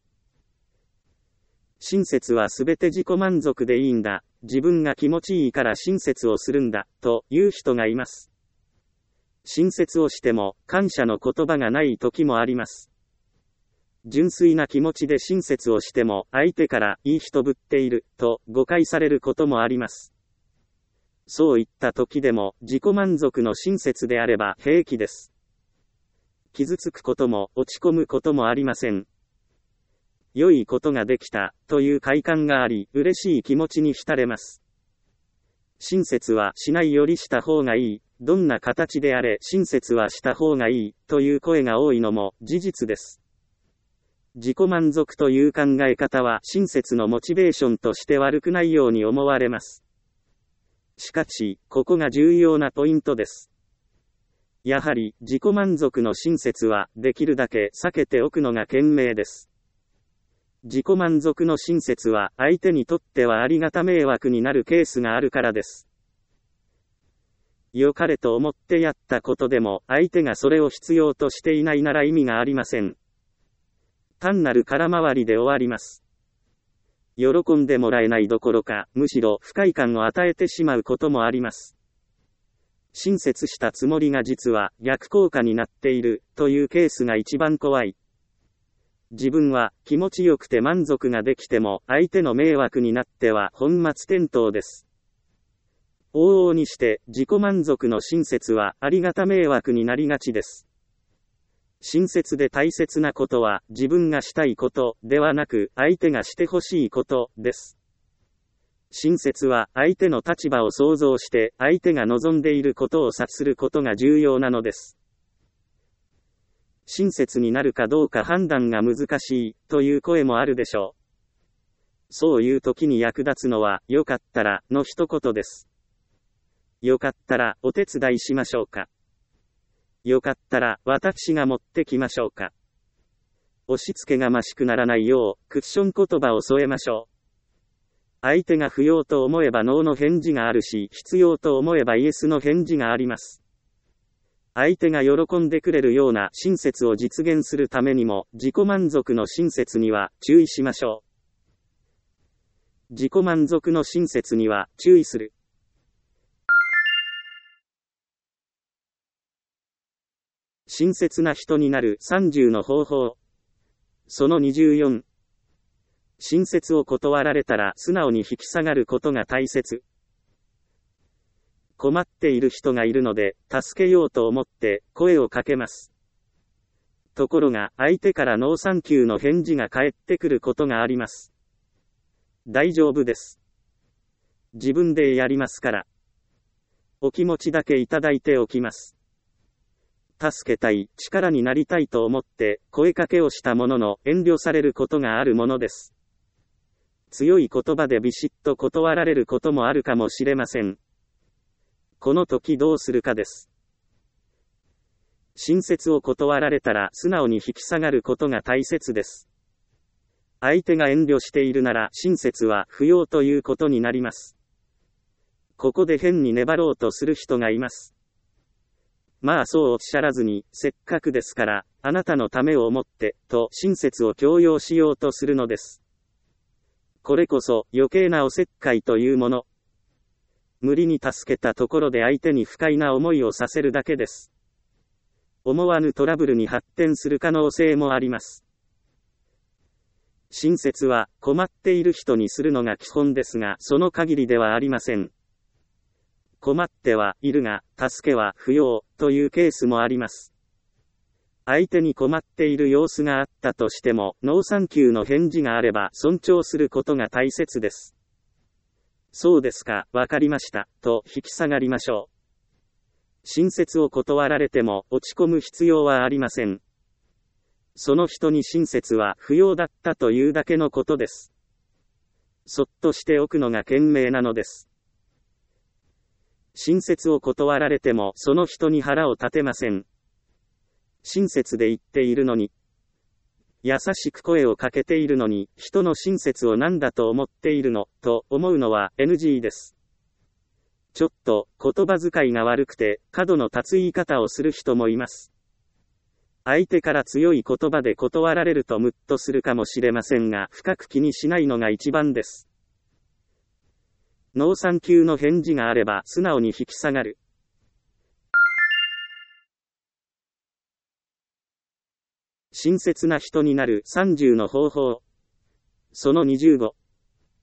親切はすべて自己満足でいいんだ。自分が気持ちいいから親切をするんだ、という人がいます。親切をしても感謝の言葉がない時もあります。純粋な気持ちで親切をしても相手からいい人ぶっていると誤解されることもあります。 そういった時でも自己満足の親切であれば平気です。傷つくことも落ち込むこともありません。良いことができたという快感があり、嬉しい気持ちに浸れます。親切はしないよりした方がいい、どんな形であれ親切はした方がいいという声が多いのも事実です。自己満足という考え方は親切のモチベーションとして悪くないように思われます。しかし、ここが重要なポイントです。やはり自己満足の親切はできるだけ避けておくのが賢明です。自己満足の親切は相手にとってはありがた迷惑になるケースがあるからです。良かれと思ってやったことでも相手がそれを必要としていないなら意味がありません。単なる空回りで終わります。喜んでもらえないどころか、むしろ不快感を与えてしまうこともあります。親切したつもりが実は逆効果になっているというケースが一番怖い。自分は気持ちよくて満足ができても相手の迷惑になっては本末転倒です。往々にして自己満足の親切はありがた迷惑になりがちです。親切で大切なことは自分がしたいことではなく相手がしてほしいことです。親切は相手の立場を想像して相手が望んでいることを察することが重要なのです。親切になるかどうか判断が難しいという声もあるでしょう。そういう時に役立つのはよかったらの一言です。よかったらお手伝いしましょうか。よかったら私が持ってきましょうか。押し付けがましくならないようクッション言葉を添えましょう。相手が不要と思えばノーの返事があるし、必要と思えばイエスの返事があります。相手が喜んでくれるような親切を実現するためにも、自己満足の親切には注意しましょう。自己満足の親切には注意する。親切な人になる30の方法。その24。親切を断られたら素直に引き下がることが大切。困っている人がいるので、助けようと思って声をかけます。ところが、相手からノーサンキューの返事が返ってくることがあります。大丈夫です。自分でやりますから。お気持ちだけいただいておきます。助けたい、力になりたいと思って声かけをしたものの遠慮されることがあるものです。強い言葉でビシッと断られることもあるかもしれません。この時どうするかです。親切を断られたら素直に引き下がることが大切です。相手が遠慮しているなら親切は不要ということになります。ここで変に粘ろうとする人がいます。まあそうおっしゃらずに、せっかくですから、あなたのためを思って、と親切を強要しようとするのです。これこそ余計なおせっかいというもの。無理に助けたところで相手に不快な思いをさせるだけです。思わぬトラブルに発展する可能性もあります。親切は困っている人にするのが基本ですが、その限りではありません。困ってはいるが、助けは不要というケースもあります。相手に困っている様子があったとしても、ノーサンキューの返事があれば尊重することが大切です。そうですか、わかりました、と引き下がりましょう。親切を断られても落ち込む必要はありません。その人に親切は不要だったというだけのことです。そっとしておくのが賢明なのです。親切を断られてもその人に腹を立てません。親切で言っているのに、優しく声をかけているのに、人の親切を何だと思っているの、と思うのは NG です。ちょっと言葉遣いが悪くて角の立つ言い方をする人もいます。相手から強い言葉で断られるとムッとするかもしれませんが、深く気にしないのが一番です。ノーサンキューの返事があれば素直に引き下がる。親切な人になる30の方法。その25。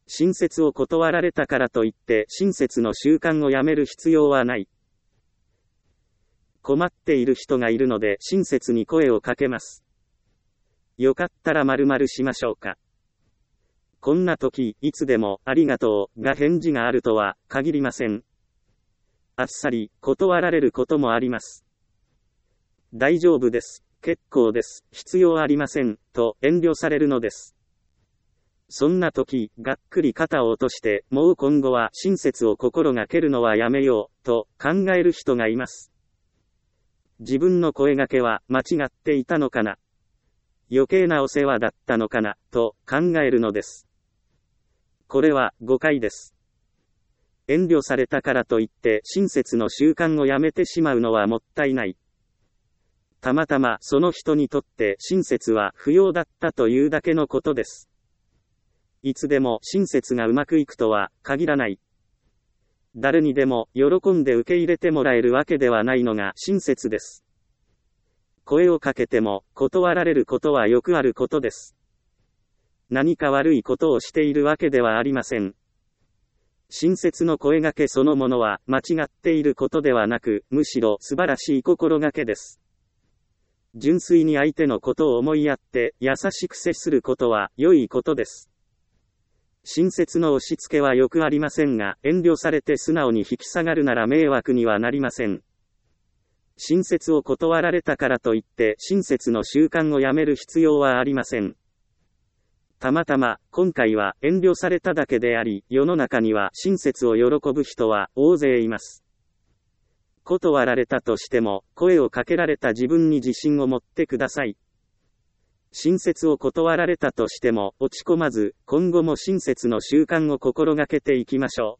親切を断られたからといって親切の習慣をやめる必要はない。困っている人がいるので親切に声をかけます。よかったら〇〇しましょうか。こんな時、いつでもありがとうが返事があるとは限りません。あっさり断られることもあります。大丈夫です、結構です、必要ありません、と遠慮されるのです。そんな時、がっくり肩を落として、もう今後は親切を心がけるのはやめよう、と考える人がいます。自分の声掛けは間違っていたのかな、余計なお世話だったのかな、と考えるのです。これは誤解です。遠慮されたからといって親切の習慣をやめてしまうのはもったいない。たまたまその人にとって親切は不要だったというだけのことです。いつでも親切がうまくいくとは限らない。誰にでも喜んで受け入れてもらえるわけではないのが親切です。声をかけても断られることはよくあることです。何か悪いことをしているわけではありません。親切の声掛けそのものは間違っていることではなく、むしろ素晴らしい心がけです。純粋に相手のことを思いやって優しく接することは良いことです。親切の押し付けはよくありませんが、遠慮されて素直に引き下がるなら迷惑にはなりません。親切を断られたからといって親切の習慣をやめる必要はありません。たまたま、今回は遠慮されただけであり、世の中には親切を喜ぶ人は大勢います。断られたとしても、声をかけられた自分に自信を持ってください。親切を断られたとしても、落ち込まず、今後も親切の習慣を心がけていきましょう。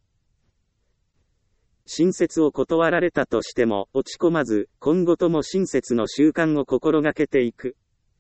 親切を断られたとしても、落ち込まず、今後とも親切の習慣を心がけていく。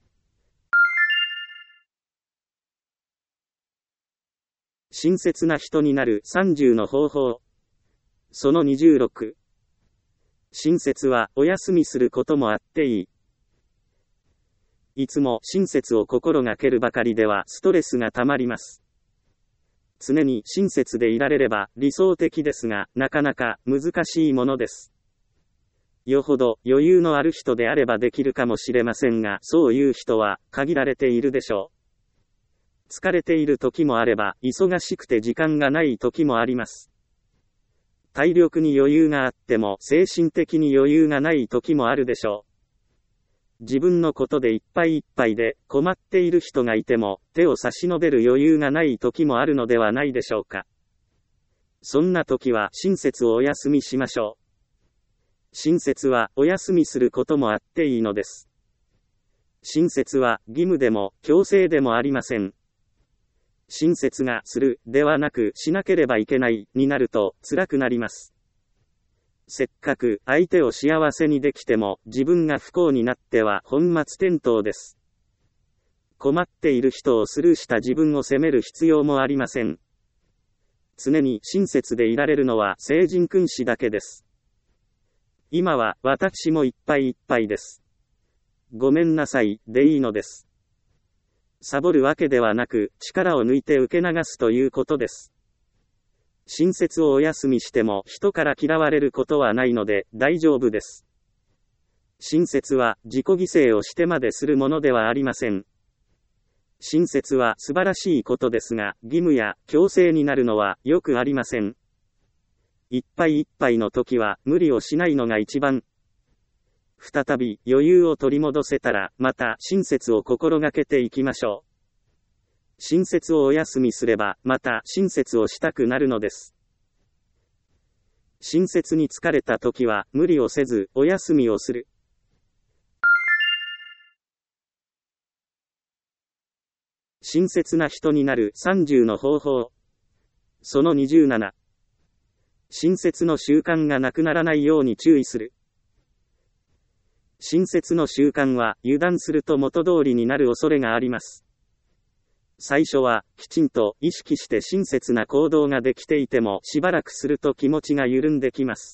親切な人になる30の方法。その26。親切はお休みすることもあっていい。いつも親切を心がけるばかりではストレスがたまります。常に親切でいられれば理想的ですが、なかなか難しいものです。よほど余裕のある人であればできるかもしれませんが、そういう人は限られているでしょう。疲れている時もあれば、忙しくて時間がない時もあります。体力に余裕があっても精神的に余裕がない時もあるでしょう。自分のことでいっぱいいっぱいで困っている人がいても手を差し伸べる余裕がない時もあるのではないでしょうか。そんな時は親切をお休みしましょう。親切はお休みすることもあっていいのです。親切は義務でも強制でもありません。親切がするではなくしなければいけないになると辛くなります。せっかく相手を幸せにできても自分が不幸になっては本末転倒です。困っている人をスルーした自分を責める必要もありません。常に親切でいられるのは聖人君子だけです。今は私もいっぱいいっぱいです。ごめんなさいでいいのです。サボるわけではなく、力を抜いて受け流すということです。親切をお休みしても人から嫌われることはないので大丈夫です。親切は自己犠牲をしてまでするものではありません。親切は素晴らしいことですが、義務や強制になるのはよくありません。いっぱいいっぱいの時は無理をしないのが一番。再び余裕を取り戻せたら、また親切を心がけていきましょう。親切をお休みすれば、また親切をしたくなるのです。親切に疲れた時は、無理をせず、お休みをする。親切な人になる30の方法。その27。親切の習慣がなくならないように注意する。親切の習慣は油断すると元通りになる恐れがあります。最初はきちんと意識して親切な行動ができていてもしばらくすると気持ちが緩んできます。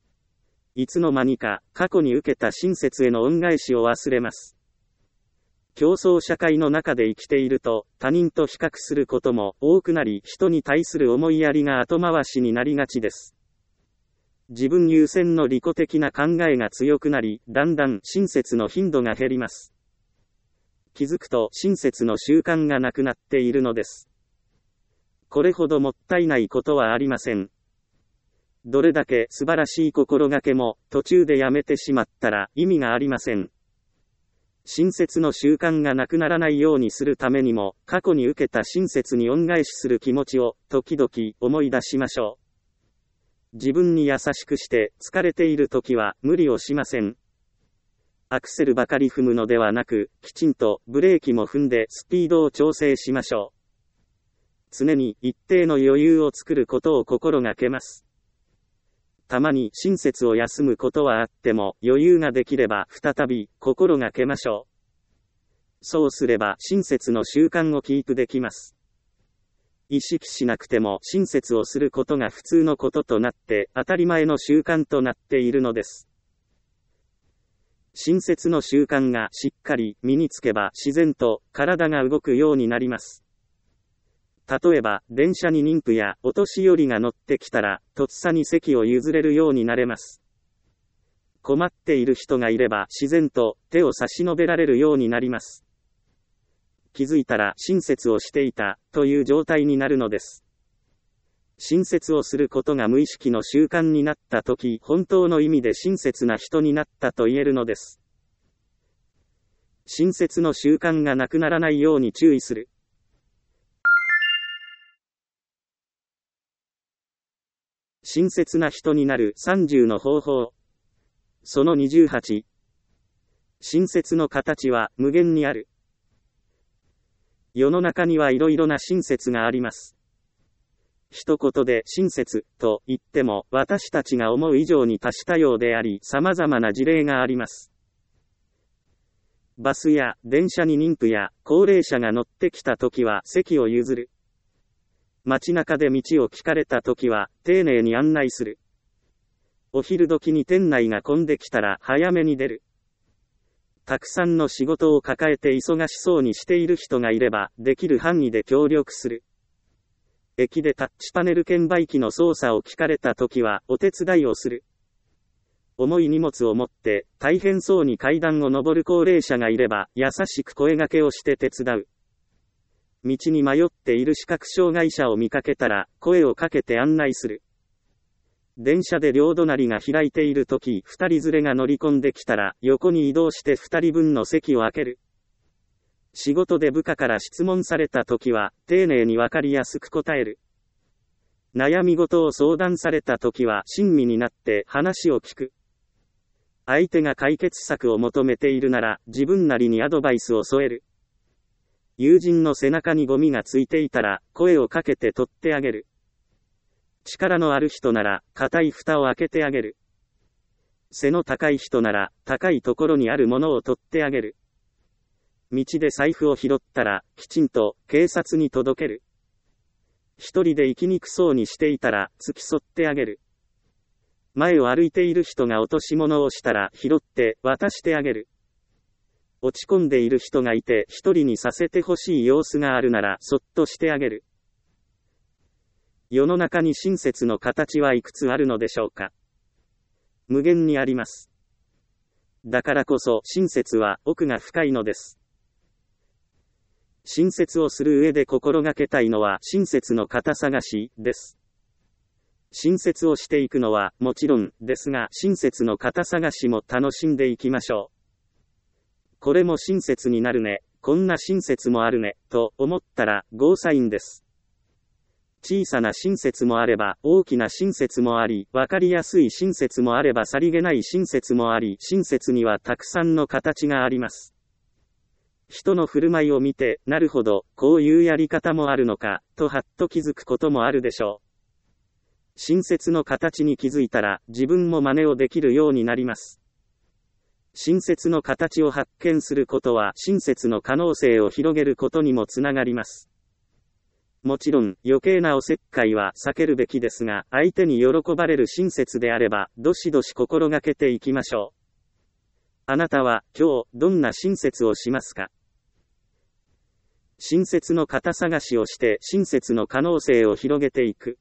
いつの間にか過去に受けた親切への恩返しを忘れます。 競争社会の中で生きていると、他人と比較することも多くなり、人に対する思いやりが後回しになりがちです。自分優先の利己的な考えが強くなり、だんだん親切の頻度が減ります。気づくと親切の習慣がなくなっているのです。これほどもったいないことはありません。どれだけ素晴らしい心がけも途中でやめてしまったら意味がありません。親切の習慣がなくならないようにするためにも、過去に受けた親切に恩返しする気持ちを時々思い出しましょう。自分に優しくして疲れているときは無理をしません。アクセルばかり踏むのではなく、きちんとブレーキも踏んでスピードを調整しましょう。常に一定の余裕を作ることを心がけます。たまに親切を休むことはあっても、余裕ができれば再び心がけましょう。そうすれば親切の習慣をキープできます。意識しなくても親切をすることが普通のこととなって当たり前の習慣となっているのです。親切の習慣がしっかり身につけば自然と体が動くようになります。例えば電車に妊婦やお年寄りが乗ってきたらとっさに席を譲れるようになれます。困っている人がいれば自然と手を差し伸べられるようになります。気づいたら親切をしていたという状態になるのです。親切をすることが無意識の習慣になったとき、本当の意味で親切な人になったと言えるのです。親切の習慣がなくならないように注意する。親切な人になる30の方法。その28。親切の形は無限にある。世の中にはいろいろな親切があります。一言で親切と言っても私たちが思う以上に多種多様であり様々な事例があります。バスや電車に妊婦や高齢者が乗ってきたときは席を譲る。街中で道を聞かれたときは丁寧に案内する。お昼時に店内が混んできたら早めに出る。たくさんの仕事を抱えて忙しそうにしている人がいれば、できる範囲で協力する。駅でタッチパネル券売機の操作を聞かれたときは、お手伝いをする。重い荷物を持って、大変そうに階段を上る高齢者がいれば、優しく声掛けをして手伝う。道に迷っている視覚障害者を見かけたら、声をかけて案内する。電車で両隣が開いているとき、二人連れが乗り込んできたら、横に移動して二人分の席を空ける。仕事で部下から質問されたときは、丁寧にわかりやすく答える。悩み事を相談されたときは、親身になって話を聞く。相手が解決策を求めているなら、自分なりにアドバイスを添える。友人の背中にゴミがついていたら、声をかけて取ってあげる。力のある人なら、硬い蓋を開けてあげる。背の高い人なら、高いところにあるものを取ってあげる。道で財布を拾ったら、きちんと警察に届ける。一人で生きにくそうにしていたら、付き添ってあげる。前を歩いている人が落とし物をしたら、拾って渡してあげる。落ち込んでいる人がいて、一人にさせてほしい様子があるなら、そっとしてあげる。世の中に親切の形はいくつあるのでしょうか。無限にあります。だからこそ親切は奥が深いのです。親切をする上で心がけたいのは親切の型探しです。親切をしていくのはもちろんですが、親切の型探しも楽しんでいきましょう。これも親切になるね、こんな親切もあるね、と思ったらゴーサインです。小さな親切もあれば大きな親切もあり、わかりやすい親切もあればさりげない親切もあり、親切にはたくさんの形があります。人の振る舞いを見て、なるほど、こういうやり方もあるのか、とはっと気づくこともあるでしょう。親切の形に気づいたら、自分も真似をできるようになります。親切の形を発見することは、親切の可能性を広げることにもつながります。もちろん、余計なおせっかいは避けるべきですが、相手に喜ばれる親切であれば、どしどし心がけていきましょう。あなたは、今日、どんな親切をしますか？ 親切の型探しをして親切の可能性を広げていく。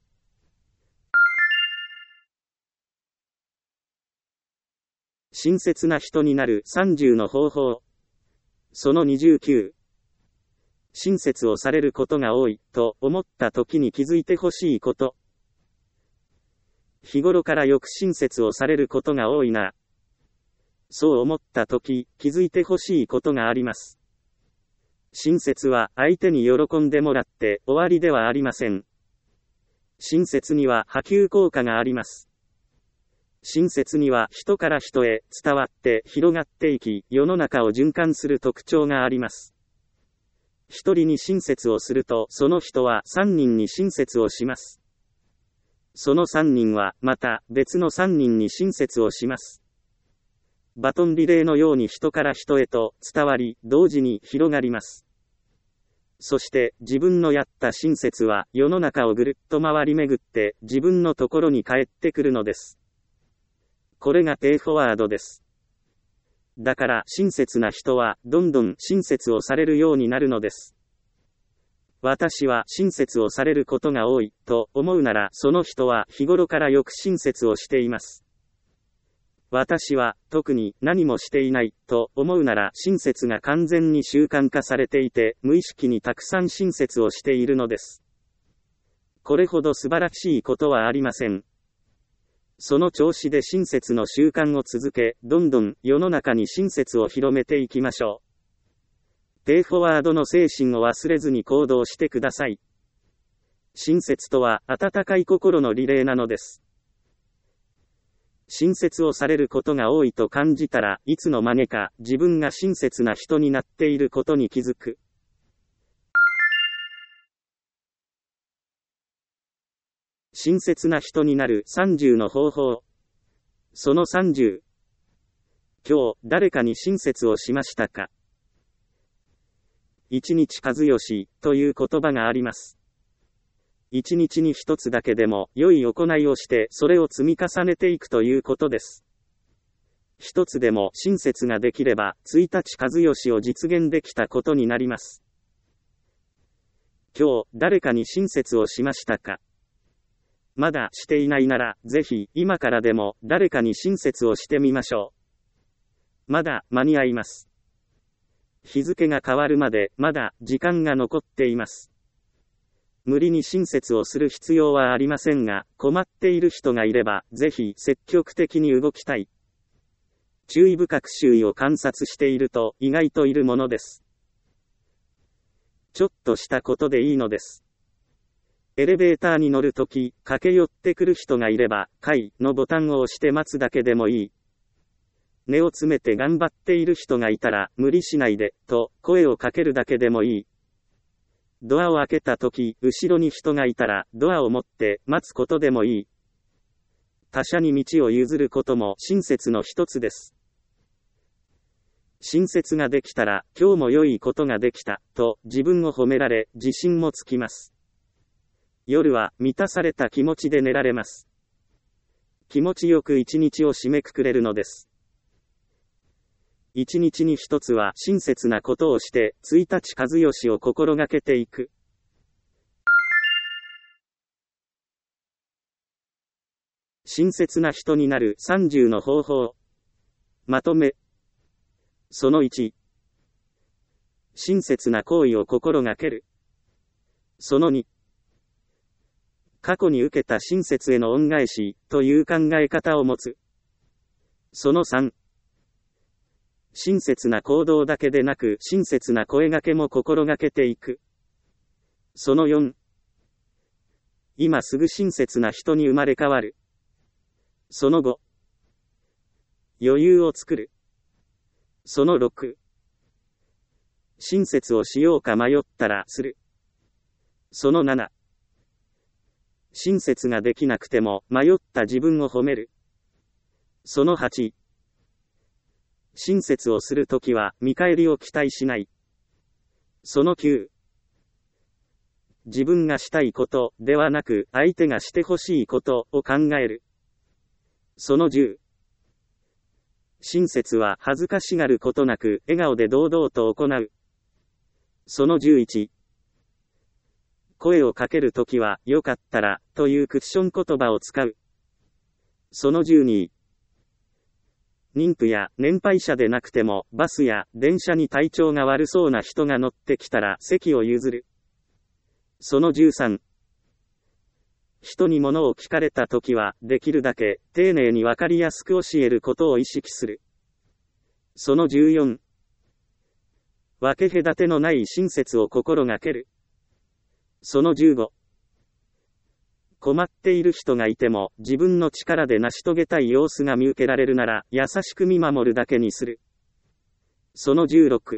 親切な人になる30の方法。その29。親切をされることが多いと思った時に気づいてほしいこと。日頃からよく親切をされることが多いな。そう思った時、気づいてほしいことがあります。親切は相手に喜んでもらって終わりではありません。親切には波及効果があります。親切には人から人へ伝わって広がっていき、世の中を循環する特徴があります。一人に親切をすると、その人は3人に親切をします。その3人は、また別の3人に親切をします。バトンリレーのように人から人へと伝わり、同時に広がります。そして自分のやった親切は世の中をぐるっと回り巡って自分のところに帰ってくるのです。これがペイフォワードです。だから親切な人はどんどん親切をされるようになるのです。私は親切をされることが多いと思うなら、その人は日頃からよく親切をしています。私は特に何もしていないと思うなら、親切が完全に習慣化されていて、無意識にたくさん親切をしているのです。これほど素晴らしいことはありません。その調子で親切の習慣を続け、どんどん世の中に親切を広めていきましょう。ペイフォワードの精神を忘れずに行動してください。親切とは温かい心のリレーなのです。親切をされることが多いと感じたら、いつの間にか自分が親切な人になっていることに気づく。親切な人になる30の方法。その30。今日、誰かに親切をしましたか？一日和義という言葉があります。一日に一つだけでも良い行いをして、それを積み重ねていくということです。一つでも親切ができれば、1日和義を実現できたことになります。今日、誰かに親切をしましたか？まだしていないなら、ぜひ、今からでも、誰かに親切をしてみましょう。まだ、間に合います。日付が変わるまで、まだ、時間が残っています。無理に親切をする必要はありませんが、困っている人がいれば、ぜひ、積極的に動きたい。注意深く周囲を観察していると、意外といるものです。ちょっとしたことでいいのです。エレベーターに乗るとき、駆け寄ってくる人がいれば、階のボタンを押して待つだけでもいい。根を詰めて頑張っている人がいたら、無理しないで、と声をかけるだけでもいい。ドアを開けたとき、後ろに人がいたら、ドアを持って待つことでもいい。他者に道を譲ることも親切の一つです。親切ができたら、今日も良いことができた、と自分を褒められ、自信もつきます。夜は満たされた気持ちで寝られます。気持ちよく一日を締めくくれるのです。一日に一つは親切なことをして、1日和義を心がけていく。親切な人になる30の方法。まとめ。その1。親切な行為を心がける。その2。過去に受けた親切への恩返し、という考え方を持つ。その3。親切な行動だけでなく、親切な声掛けも心がけていく。その4。今すぐ親切な人に生まれ変わる。その5。余裕を作る。その6。親切をしようか迷ったらする。その7。親切ができなくても迷った自分を褒める。その8。親切をするときは見返りを期待しない。その9。自分がしたいことではなく相手がしてほしいことを考える。その10。親切は恥ずかしがることなく笑顔で堂々と行う。 その11。声をかけるときは、よかったら、というクッション言葉を使う。その12。妊婦や年配者でなくても、バスや電車に体調が悪そうな人が乗ってきたら席を譲る。その13。人に物を聞かれたときは、できるだけ丁寧にわかりやすく教えることを意識する。その14。分け隔てのない親切を心がける。その15。困っている人がいても、自分の力で成し遂げたい様子が見受けられるなら、優しく見守るだけにする。その16。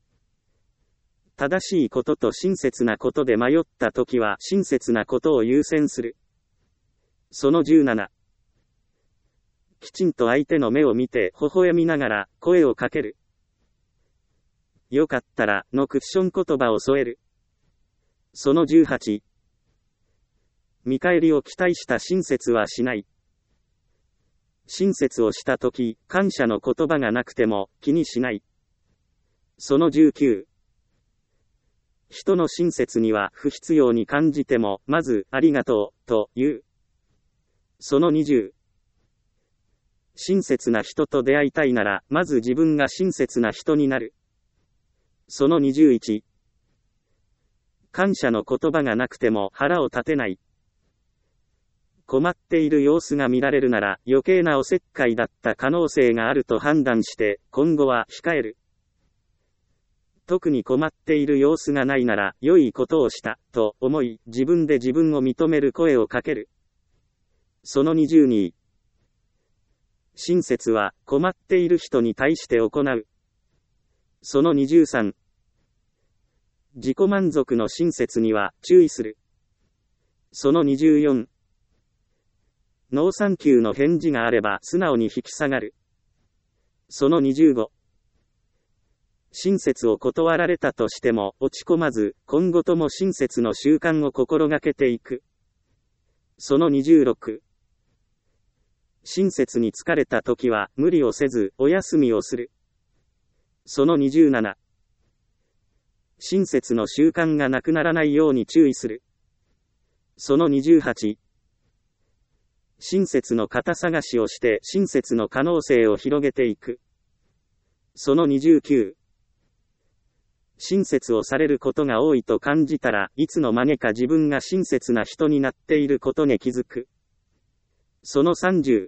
正しいことと親切なことで迷ったときは、親切なことを優先する。その17。きちんと相手の目を見て微笑みながら声をかける。よかったらのクッション言葉を添える。その18。見返りを期待した親切はしない。親切をしたとき、感謝の言葉がなくても気にしない。その19。人の親切には不必要に感じても、まず、ありがとう、と言う。その20。親切な人と出会いたいなら、まず自分が親切な人になる。その21。感謝の言葉がなくても腹を立てない。困っている様子が見られるなら余計なおせっかいだった可能性があると判断して今後は控える。特に困っている様子がないなら良いことをしたと思い自分で自分を認める声をかける。その22。親切は困っている人に対して行う。その23。自己満足の親切には注意する。その24。ノーサンキューの返事があれば素直に引き下がる。その25。親切を断られたとしても落ち込まず、今後とも親切の習慣を心がけていく。その26。親切に疲れたときは無理をせずお休みをする。その27。親切の習慣がなくならないように注意する。その28。親切の型探しをして親切の可能性を広げていく。その29。親切をされることが多いと感じたらいつの間にか自分が親切な人になっていることに気づく。その30。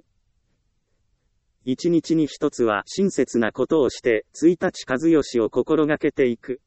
一日に一つは親切なことをして1日和義を心がけていく。